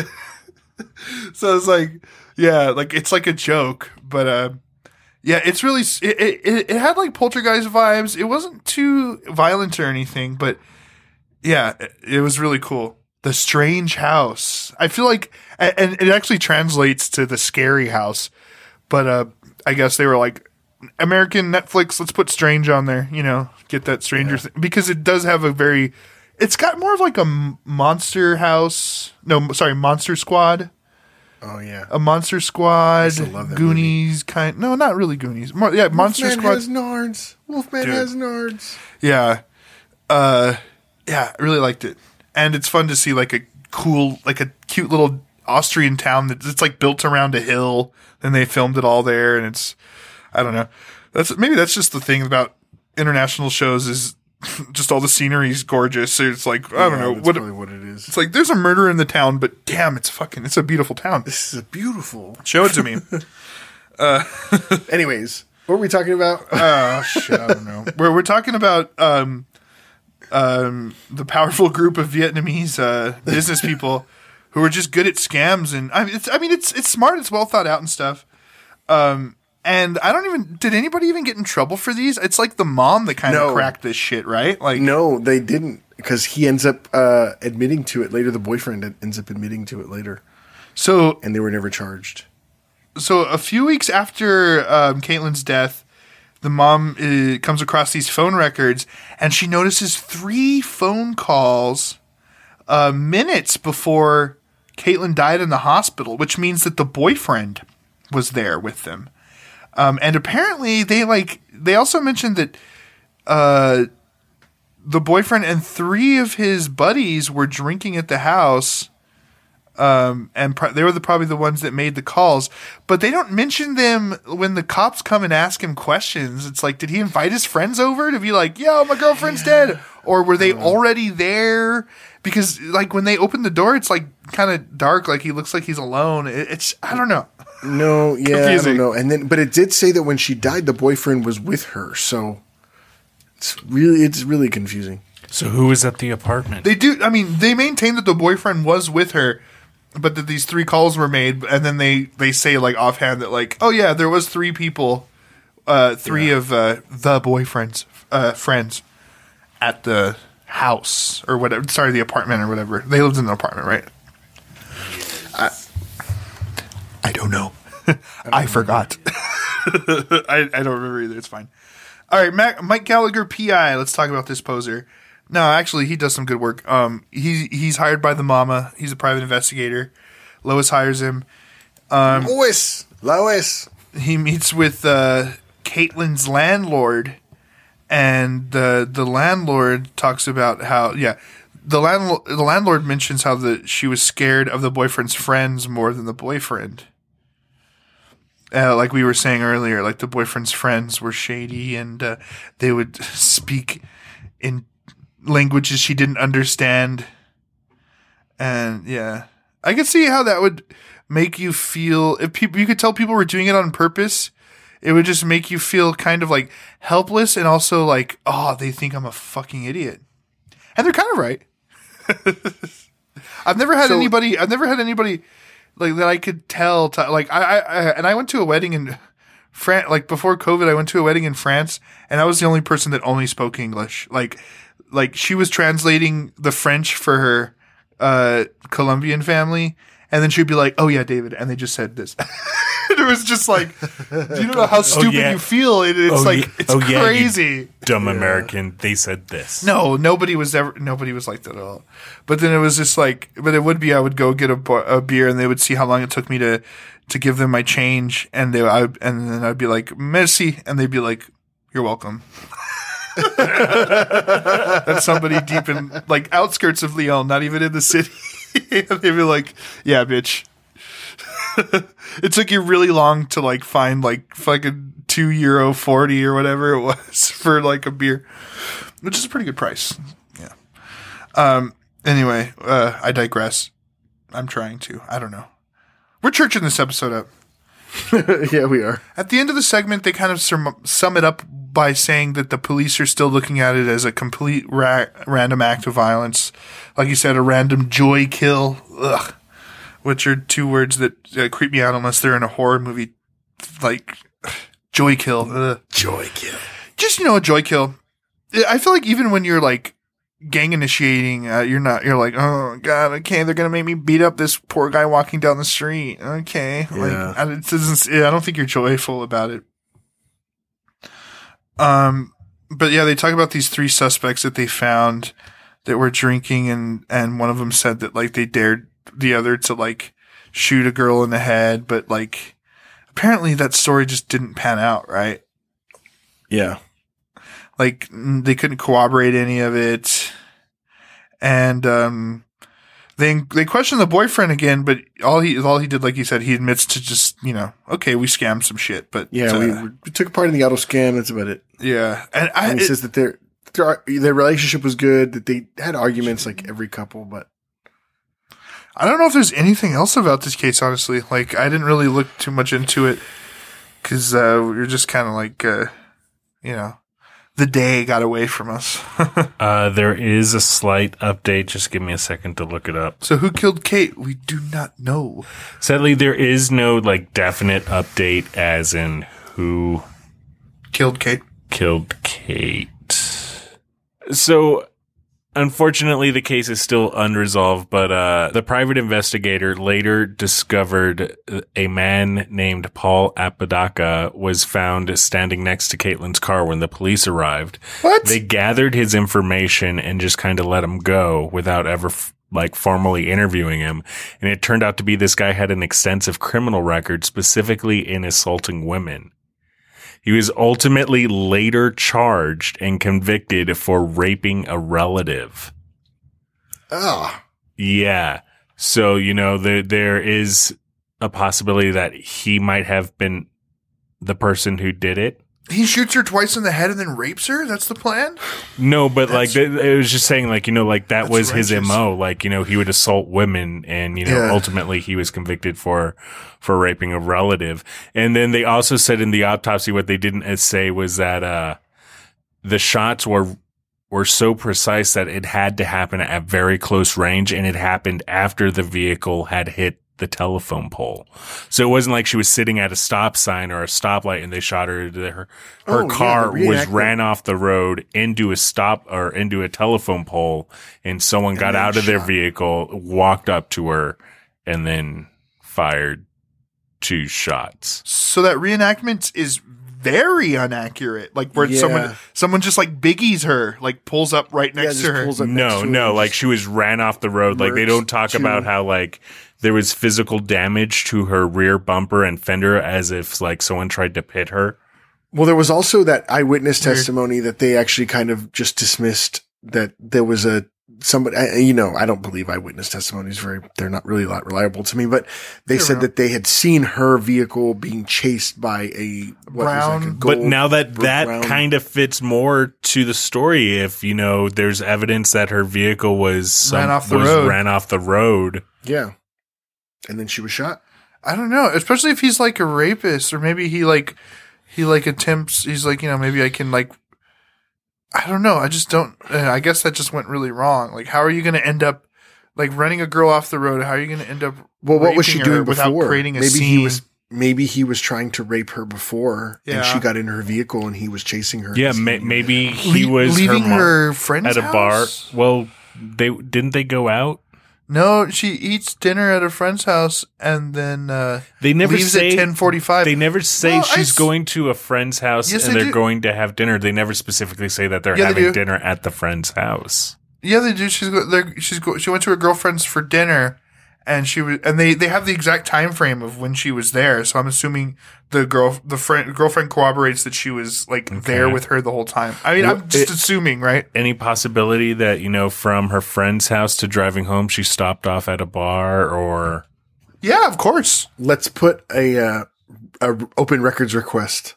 So it's like, yeah, like it's like a joke, but uh, yeah, it's really it, it it had like Poltergeist vibes. It wasn't too violent or anything, but yeah, it, it was really cool. The Strange House. I feel like, and, and it actually translates to the Scary House, but uh, I guess they were like, American Netflix, let's put Strange on there. You know, get that Stranger thing because it does have a very it's got more of like a m- Monster House. No, sorry, Monster Squad. Oh yeah, a Monster Squad, used to love that Goonies movie. kind. No, not really Goonies. More, yeah, Monster Wolfman Squad. has Nards. Wolfman Dude. has Nards. Yeah, uh, yeah, I really liked it, and it's fun to see like a cool, like a cute little Austrian town that it's like built around a hill, and they filmed it all there, and it's, I don't know, that's maybe that's just the thing about international shows is just all the scenery is gorgeous. So it's like I don't Yeah, know that's what probably what it is. It's like there's a murder in the town, but damn, it's fucking, it's a beautiful town. This is a beautiful. Show it to me. uh, Anyways, what were we talking about? Oh shit, I don't know. We're we're talking about um, um, the powerful group of Vietnamese uh, business people who are just good at scams, and I mean, it's I mean, it's it's smart, it's well thought out and stuff. Um, and I don't even did anybody even get in trouble for these? It's like the mom that kind No. of cracked this shit, right? Like, No, they didn't, because he ends up uh, admitting to it later. The boyfriend ends up admitting to it later, so and they were never charged. so a few weeks after um, Caitlin's death, the mom uh, comes across these phone records, and she notices three phone calls uh, minutes before Caitlin died in the hospital, which means that the boyfriend was there with them. Um, and apparently, they like they also mentioned that uh, the boyfriend and three of his buddies were drinking at the house. Um, and pro- they were the, probably the ones that made the calls, but they don't mention them when the cops come and ask him questions. It's like, did he invite his friends over to be like, yo, my girlfriend's yeah. dead? Or were they already there? Because like when they open the door, it's like kind of dark. Like he looks like he's alone. It, it's, I don't know. No, yeah, Confusing. I don't know. And then, but it did say that when she died, the boyfriend was with her. So it's really, it's really confusing. So who was at the apartment? They do. I mean, they maintain that the boyfriend was with her, but that these three calls were made, and then they, they say like offhand that like, oh yeah, there was three people, uh, three Yeah. of uh, the boyfriend's uh, friends at the house or whatever. Sorry, the apartment or whatever. They lived in an apartment, right? I, I don't know. I, don't I forgot. I, I don't remember either. It's fine. All right, Mac, Mike Gallagher, P I. Let's talk about this poser. No, actually, he does some good work. Um, he he's hired by the mama. He's a private investigator. Lois hires him. Um, Lois, Lois. He meets with uh, Caitlin's landlord, and the the landlord talks about how yeah, the landlord the landlord mentions how the she was scared of the boyfriend's friends more than the boyfriend. Uh, like we were saying earlier, like the boyfriend's friends were shady, and uh, they would speak in languages she didn't understand. And yeah, I could see how that would make you feel. If people, you could tell people were doing it on purpose, it would just make you feel kind of like helpless, and also like, oh, they think I'm a fucking idiot, and they're kind of right. I've never had So- anybody. I've never had anybody like that I could tell. To, like I, I, I, and I went to a wedding in France. Like before COVID, I went to a wedding in France, and I was the only person that only spoke English. Like, like she was translating the French for her uh, Colombian family, and then she'd be like, "Oh yeah, David," and they just said this. It was just like, you don't know how stupid yeah. you feel. It, it's Oh, like yeah. it's Oh, yeah, you crazy. Dumb American. They said this. No, nobody was ever. Nobody was like that at all. But then it was just like. But it would be. I would go get a, bo- a beer, and they would see how long it took me to to give them my change, and they. I, and then I'd be like, "Merci," and they'd be like, "You're welcome." That's somebody deep in like outskirts of Lyon, not even in the city. They'd be like, "Yeah, bitch." It took you really long to like find like fucking two euro forty or whatever it was for like a beer, which is a pretty good price. Yeah. Um. Anyway, uh, I digress. I'm trying to. I don't know. We're churching this episode up. Yeah, we are. At the end of the segment, they kind of sum, sum it up by saying that the police are still looking at it as a complete ra- random act of violence. Like you said, a random joy kill. Ugh. Which are two words that uh, creep me out unless they're in a horror movie. Like, joy kill. Ugh. Joy kill. Just, you know, a joy kill. I feel like even when you're like gang initiating, uh, you're not, you're like, oh God, okay, they're going to make me beat up this poor guy walking down the street. Okay. Yeah. Like, I, it doesn't, I don't think you're joyful about it. Um, but yeah, they talk about these three suspects that they found that were drinking, and, and one of them said that like they dared the other to like shoot a girl in the head, but like apparently that story just didn't pan out, right? Yeah. Like they couldn't corroborate any of it. And um they they questioned the boyfriend again, but all he all he did, like he said, he admits to just, you know, okay, we scammed some shit, but Yeah, uh, we, we took part in the auto scam, that's about it. yeah. And I And he it- says that their their their relationship was good, that they had arguments like every couple, but I don't know if there's anything else about this case, honestly. Like, I didn't really look too much into it because uh, we were just kind of like, uh, you know, the day got away from us. Uh, there is a slight update. Just give me a second to look it up. So who killed Kate? We do not know. Sadly, there is no like definite update as in who Killed Kate? killed Kate. So, unfortunately, the case is still unresolved, but uh, the private investigator later discovered a man named Paul Apodaca was found standing next to Caitlin's car when the police arrived. What? They gathered his information and just kind of let him go without ever f- like formally interviewing him. And it turned out to be this guy had an extensive criminal record, specifically in assaulting women. He was ultimately later charged and convicted for raping a relative. ah, Yeah. So, you know, there there is a possibility that he might have been the person who did it. He shoots her twice in the head and then rapes her? That's the plan? No, but like, That's- th- it was just saying, like, you know, like that That's was his righteous. M O. Like, you know, he would assault women and, you know, Yeah. ultimately he was convicted for, for raping a relative. And then they also said in the autopsy, what they didn't say was that, uh, the shots were, were so precise that it had to happen at very close range, and it happened after the vehicle had hit the telephone pole. So it wasn't like she was sitting at a stop sign or a stoplight and they shot her. Her, her Oh, yeah, car the was reenactment. ran off the road into a stop or into a telephone pole, and someone got then out of their shot. vehicle, walked up to her, and then fired two shots. So that reenactment is very inaccurate. Like where Yeah. someone someone just like biggies her, like pulls up right yeah, next just to her. pulls up next No, to him no, and like just- she was ran off the road. Like they Mercs don't talk to- about how like there was physical damage to her rear bumper and fender as if like someone tried to pit her. Well, there was also that eyewitness Weird. testimony that they actually kind of just dismissed, that there was a somebody, I- you know, I don't believe eyewitness testimonies very, they're not really that reliable to me, but they They're said real. that they had seen her vehicle being chased by a what was like a Brown- But gold- now that that brown- kind of fits more to the story, if you know, there's evidence that her vehicle was some, Ran off the was road. ran off the road. yeah. And then she was shot. I don't know, especially if he's like a rapist, or maybe he like he like attempts. He's like, you know, maybe I can like. I don't know. I just don't. Uh, I guess that just went really wrong. Like, how are you going to end up like running a girl off the road? How are you going to end up? Well, what was she raping her doing without before? creating a maybe scene? he was, maybe he was trying to rape her before, Yeah. and she got in her vehicle and he was chasing her. Yeah, Because may, he- maybe he Le- was leaving her, her, mom friend's at a bar. house? Well, they didn't they go out? No, she eats dinner at a friend's house and then uh, They never leaves say at ten forty-five. They never say Well, I she's s- going to a friend's house Yes, and they they're do. going to have dinner. They never specifically say that they're Yeah, they having do. dinner at the friend's house. Yeah, they do. She's go, they're, she's go, she went to her girlfriend's for dinner, and she was and they, they have the exact time frame of when she was there. So I'm assuming the girl the friend girlfriend corroborates that she was like there with her the whole time. I mean, Well, I'm just it- assuming, right? Any possibility that, you know, from her friend's house to driving home, she stopped off at a bar or Yeah, of course. Let's put a, uh, a open records request.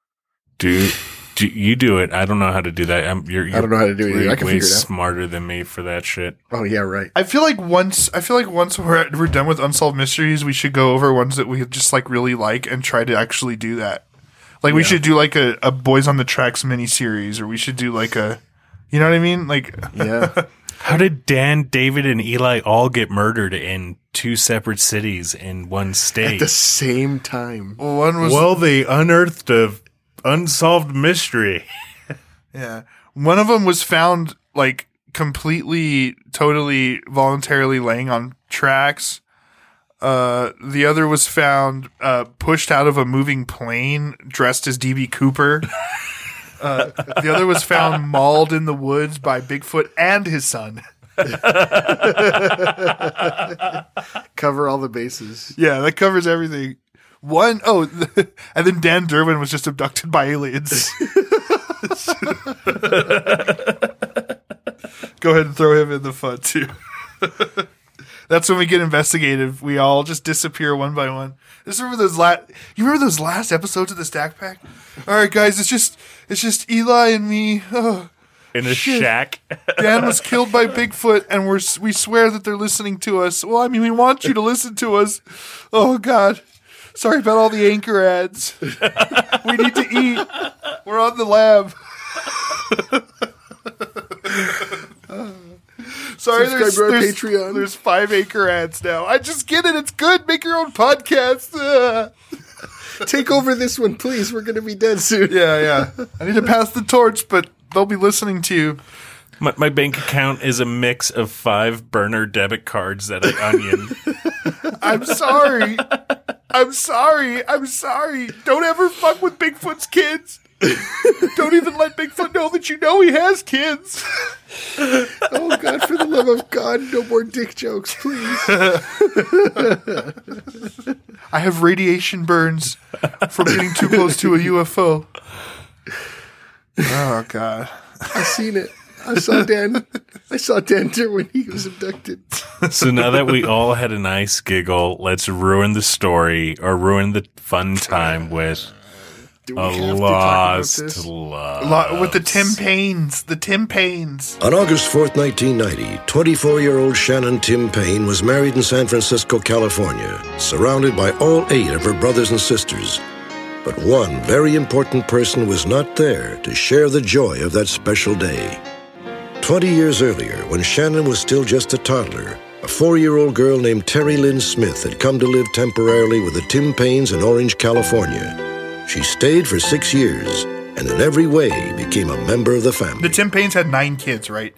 do, do you do it? I don't know how to do that. I'm, you're, you're I don't know how to do it either. way, I can way figure it out. smarter than me for that shit. Oh yeah, right. I feel like once I feel like once we're we're done with unsolved mysteries, we should go over ones that we just like really like and try to actually do that. Like we should do like a, a Boys on the Tracks mini series, or we should do like a, you know what I mean? Like Yeah. How did Dan, David, and Eli all get murdered in two separate cities in one state? At the same time. one was Well, they unearthed a unsolved mystery. yeah, one of them was found like completely, totally, voluntarily laying on tracks. Uh, the other was found uh, pushed out of a moving plane, dressed as D B Cooper. Uh, the other was found mauled in the woods by Bigfoot and his son. Cover all the bases. Yeah, that covers everything. One, oh, and then Dan Derwin was just abducted by aliens. Go ahead and throw him in the fun, too. That's when we get investigative. We all just disappear one by one. Just remember those last. You remember those last episodes of the Stack Pack? All right, guys, it's just it's just Eli and me. Oh, in a shit. shack. Dan was killed by Bigfoot, and we're we swear that they're listening to us. Well, I mean, we want you to listen to us. Oh God, sorry about all the anchor ads. We need to eat. We're on the lab. Sorry, there's, Subscribe to our there's, Patreon. there's five anchor ads now. I just get it. It's good. Make your own podcast. Uh. Take over this one, please. We're going to be dead soon. Yeah, yeah. I need to pass the torch, but they'll be listening to you. My, my bank account is a mix of five burner debit cards at an Onion. I'm sorry. I'm sorry. I'm sorry. Don't ever fuck with Bigfoot's kids. Don't even let Bigfoot know that you know he has kids. Oh, God, for the love of God, no more dick jokes, please. I have radiation burns from getting too close to a U F O. Oh, God. I seen it. I saw Dan. I saw Dan when he was abducted. So now that we all had a nice giggle, let's ruin the story or ruin the fun time with Do we a have to talk about lost this? love. Lo- with the Tim Paynes. The Tim Paynes. On August fourth, nineteen ninety, twenty-four-year-old Shannon Tim Payne was married in San Francisco, California, surrounded by all eight of her brothers and sisters. But one very important person was not there to share the joy of that special day. Twenty years earlier, when Shannon was still just a toddler, a four-year-old girl named Terry Lynn Smith had come to live temporarily with the Tim Paynes in Orange, California. She stayed for six years, and in every way became a member of the family. The Tim Paynes had nine kids, right?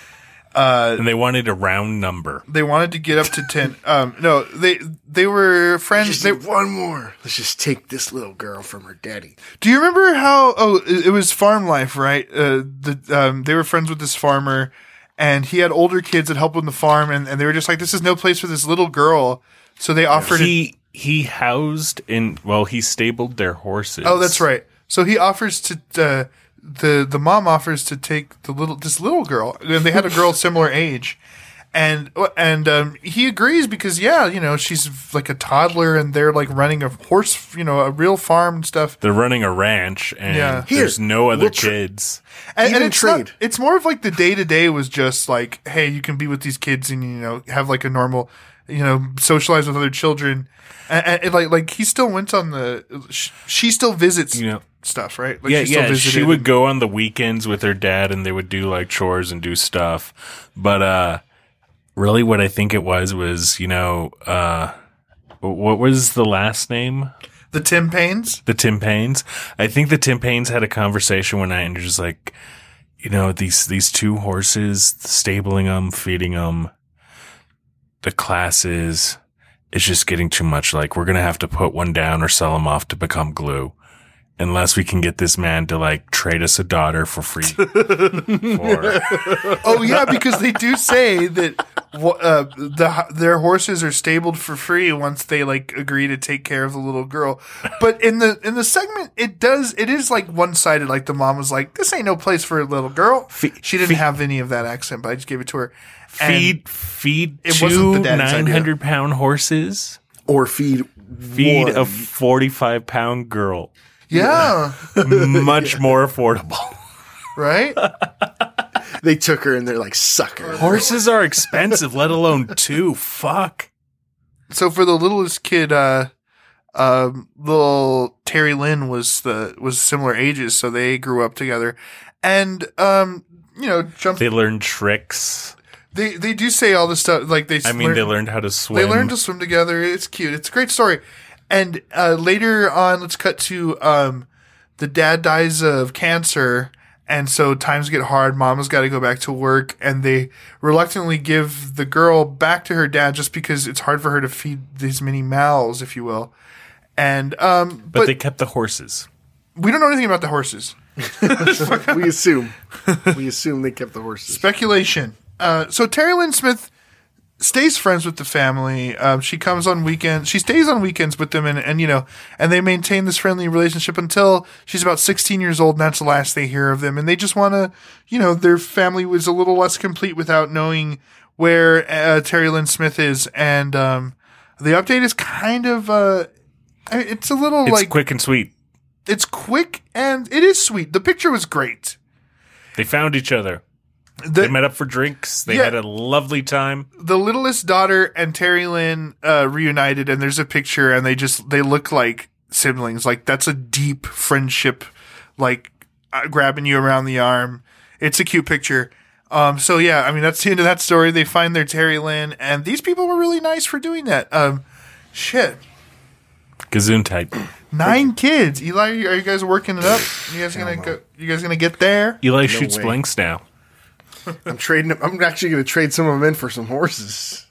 Uh, and they wanted a round number. They wanted to get up to ten. Um, no, they they were friends. Just They, need one more. Let's just take this little girl from her daddy. do you remember how? Oh, it, it was farm life, right? Uh, the um, they were friends with this farmer, and he had older kids that helped on the farm, and, and they were just like, "This is no place for this little girl." So they offered. He he housed in. Well, he stabled their horses. Oh, that's right. So he offers to uh, the the mom offers to take the little this little girl, and they had a girl similar age, and and um, he agrees because yeah, you know she's like a toddler, and they're like running a horse, you know, a real farm and stuff. They're running a ranch, and Yeah. there's Here, no other we'll tr- kids. And, and Even it's trade. not, it's more of like the day to day was just like, hey, you can be with these kids and you know have like a normal, you know, socialize with other children, and, and, and like like he still went on the, sh- she still visits You know. stuff, right? Like Yeah, she still yeah. She visited. would go on the weekends with her dad, and they would do like chores and do stuff. But uh, really, what I think it was was, you know, uh, what was the last name? The Tim Paynes. The Tim Paynes. I think the Tim Paynes had a conversation one night, and they're just like, you know, these these two horses, stabling them, feeding them, the classes, it's just getting too much. Like, we're gonna have to put one down or sell them off to become glue. Unless we can get this man to like trade us a daughter for free. for, Oh yeah, because they do say that uh, the their horses are stabled for free once they like agree to take care of the little girl. But in the in the segment, it does it is like one sided. Like the mom was like, "This ain't no place for a little girl." Fe- she didn't fe- have any of that accent, but I just gave it to her. And feed feed it wasn't the two daddy's idea. nine hundred pound horses. Or feed Feed one. a forty five pound girl. Yeah, Much more affordable. right. They took her and they're like, suck her. Horses are expensive, let alone two. Fuck. So for the littlest kid, uh, um, little Terry Lynn was the was similar ages, so they grew up together, and um, you know, jumped. They learned tricks. They they do say all this stuff like they. I mean, learn- they learned how to swim. They learned to swim together. It's cute. It's a great story. And uh, later on, let's cut to um, the dad dies of cancer, and so times get hard. Mama's got to go back to work, and they reluctantly give the girl back to her dad just because it's hard for her to feed these many mouths, if you will. And um, but, but they kept the horses. we don't know anything about the horses. We assume. We assume they kept the horses. Speculation. Uh, so Terry Lynn Smith stays friends with the family. Um, she comes on weekends. She stays on weekends with them, and, and you know, and they maintain this friendly relationship until she's about sixteen years old, and that's the last they hear of them. And they just want to, you know, their family was a little less complete without knowing where uh, Terry Lynn Smith is. And um, the update is kind of, uh, it's a little It's like quick and sweet. It's quick and it is sweet. The picture was great. They found each other. The, they met up for drinks. They Yeah. had a lovely time. the littlest daughter and Terry Lynn uh, reunited, and there's a picture, and they just they look like siblings. Like that's a deep friendship, like uh, grabbing you around the arm. It's a cute picture. Um, so yeah, I mean that's the end of that story. They find their Terry Lynn, and these people were really nice for doing that. Um, shit, Gazoon type. nine kids. Eli, are you guys working it up? You guys gonna go? You guys gonna get there? Eli shoots way. blanks now. I'm trading them. I'm actually going to trade some of them in for some horses.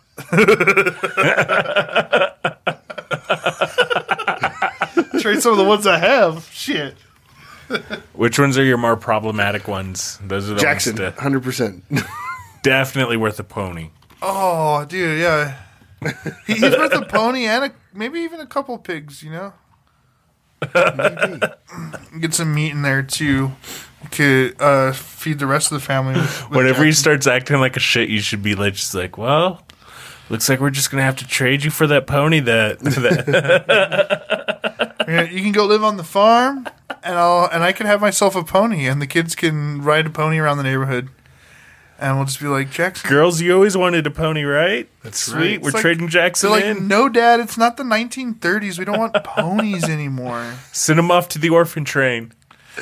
Trade some of the ones I have. Shit. Which ones are your more problematic ones? Those are the Jackson, ones one hundred percent. that definitely worth a pony. Oh, dude, yeah. He, he's worth a pony and a, maybe even a couple pigs, you know? Maybe. Get some meat in there, too. You could uh, feed the rest of the family. With, with Whenever he Jackson. starts acting like a shit, you should be like, just like, well, looks like we're just gonna have to trade you for that pony. That, that. Yeah, you can go live on the farm, and I'll and I can have myself a pony, and the kids can ride a pony around the neighborhood. And we'll just be like, Jackson. Girls, you always wanted a pony, right? That's sweet. right. We're It's like- trading Jackson They're like, in. no, Dad, it's not the nineteen thirties. We don't want ponies anymore. Send him off to the orphan train.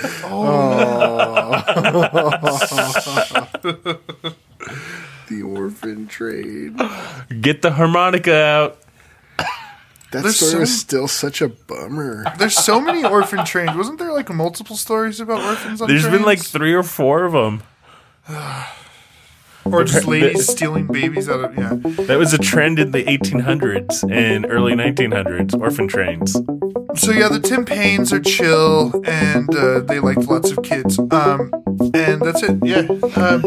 The orphan trade. Get the harmonica out. That There's story so- was still such a bummer. There's so many orphan trains. Wasn't there like multiple stories about orphans on There's trains? been like three or four of them. Or just ladies stealing babies out of, yeah. That was a trend in the eighteen hundreds and early nineteen hundreds, orphan trains. So yeah, the Tim Paynes are chill, and uh, they liked lots of kids. Um, and that's it. Yeah. Um,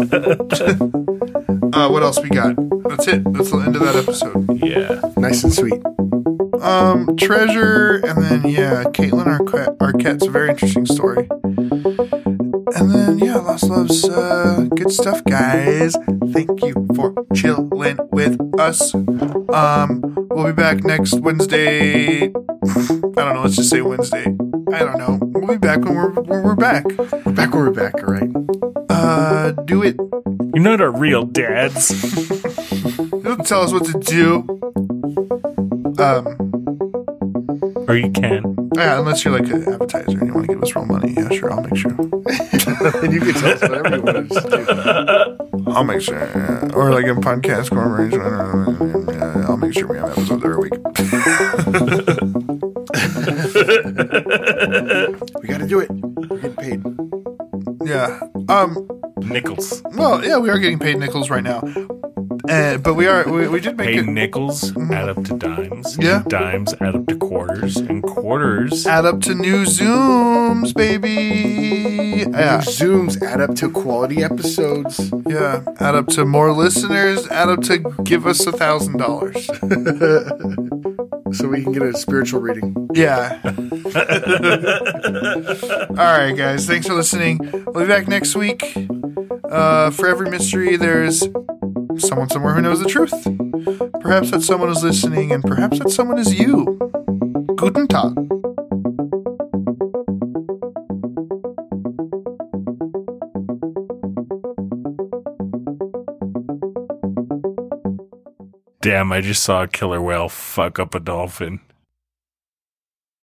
uh, what else we got? That's it. That's the end of that episode. Yeah. Nice and sweet. Um, Treasure, and then yeah, Caitlin Arquette. Arquette's a very interesting story. And then yeah, Lost Loves, uh, good stuff, guys. Thank you for chilling with us. Um, we'll be back next Wednesday. I don't know. Let's just say Wednesday. I don't know. We'll be back when we're when we're back. We're back when we're back, all right? Uh, do it. You're not our real dads. Don't tell us what to do. Um, Or you can. yeah, unless you're like an advertiser and you want to give us real money. Yeah, sure. I'll make sure. And you can tell us whatever you want to do. I'll make sure. Yeah. Or like a podcast corporation. Yeah, I'll make sure we have episodes every week. We got to do it. We're getting paid. Yeah. Um. Nickels. Well, yeah, we are getting paid nickels right now. Uh, but we are. We, we did make Pay it. nickels add up to dimes. Yeah. And dimes add up to quarters. And quarters. Add up to new Zooms, baby. Yeah. Zooms add up to quality episodes. Yeah. Add up to more listeners. Add up to give us a thousand dollars. So we can get a spiritual reading. Yeah. All right, guys. Thanks for listening. We'll be back next week. Uh, for every mystery, there's someone somewhere who knows the truth. Perhaps that someone is listening, and perhaps that someone is you. Guten Tag. Damn, I just saw a killer whale fuck up a dolphin.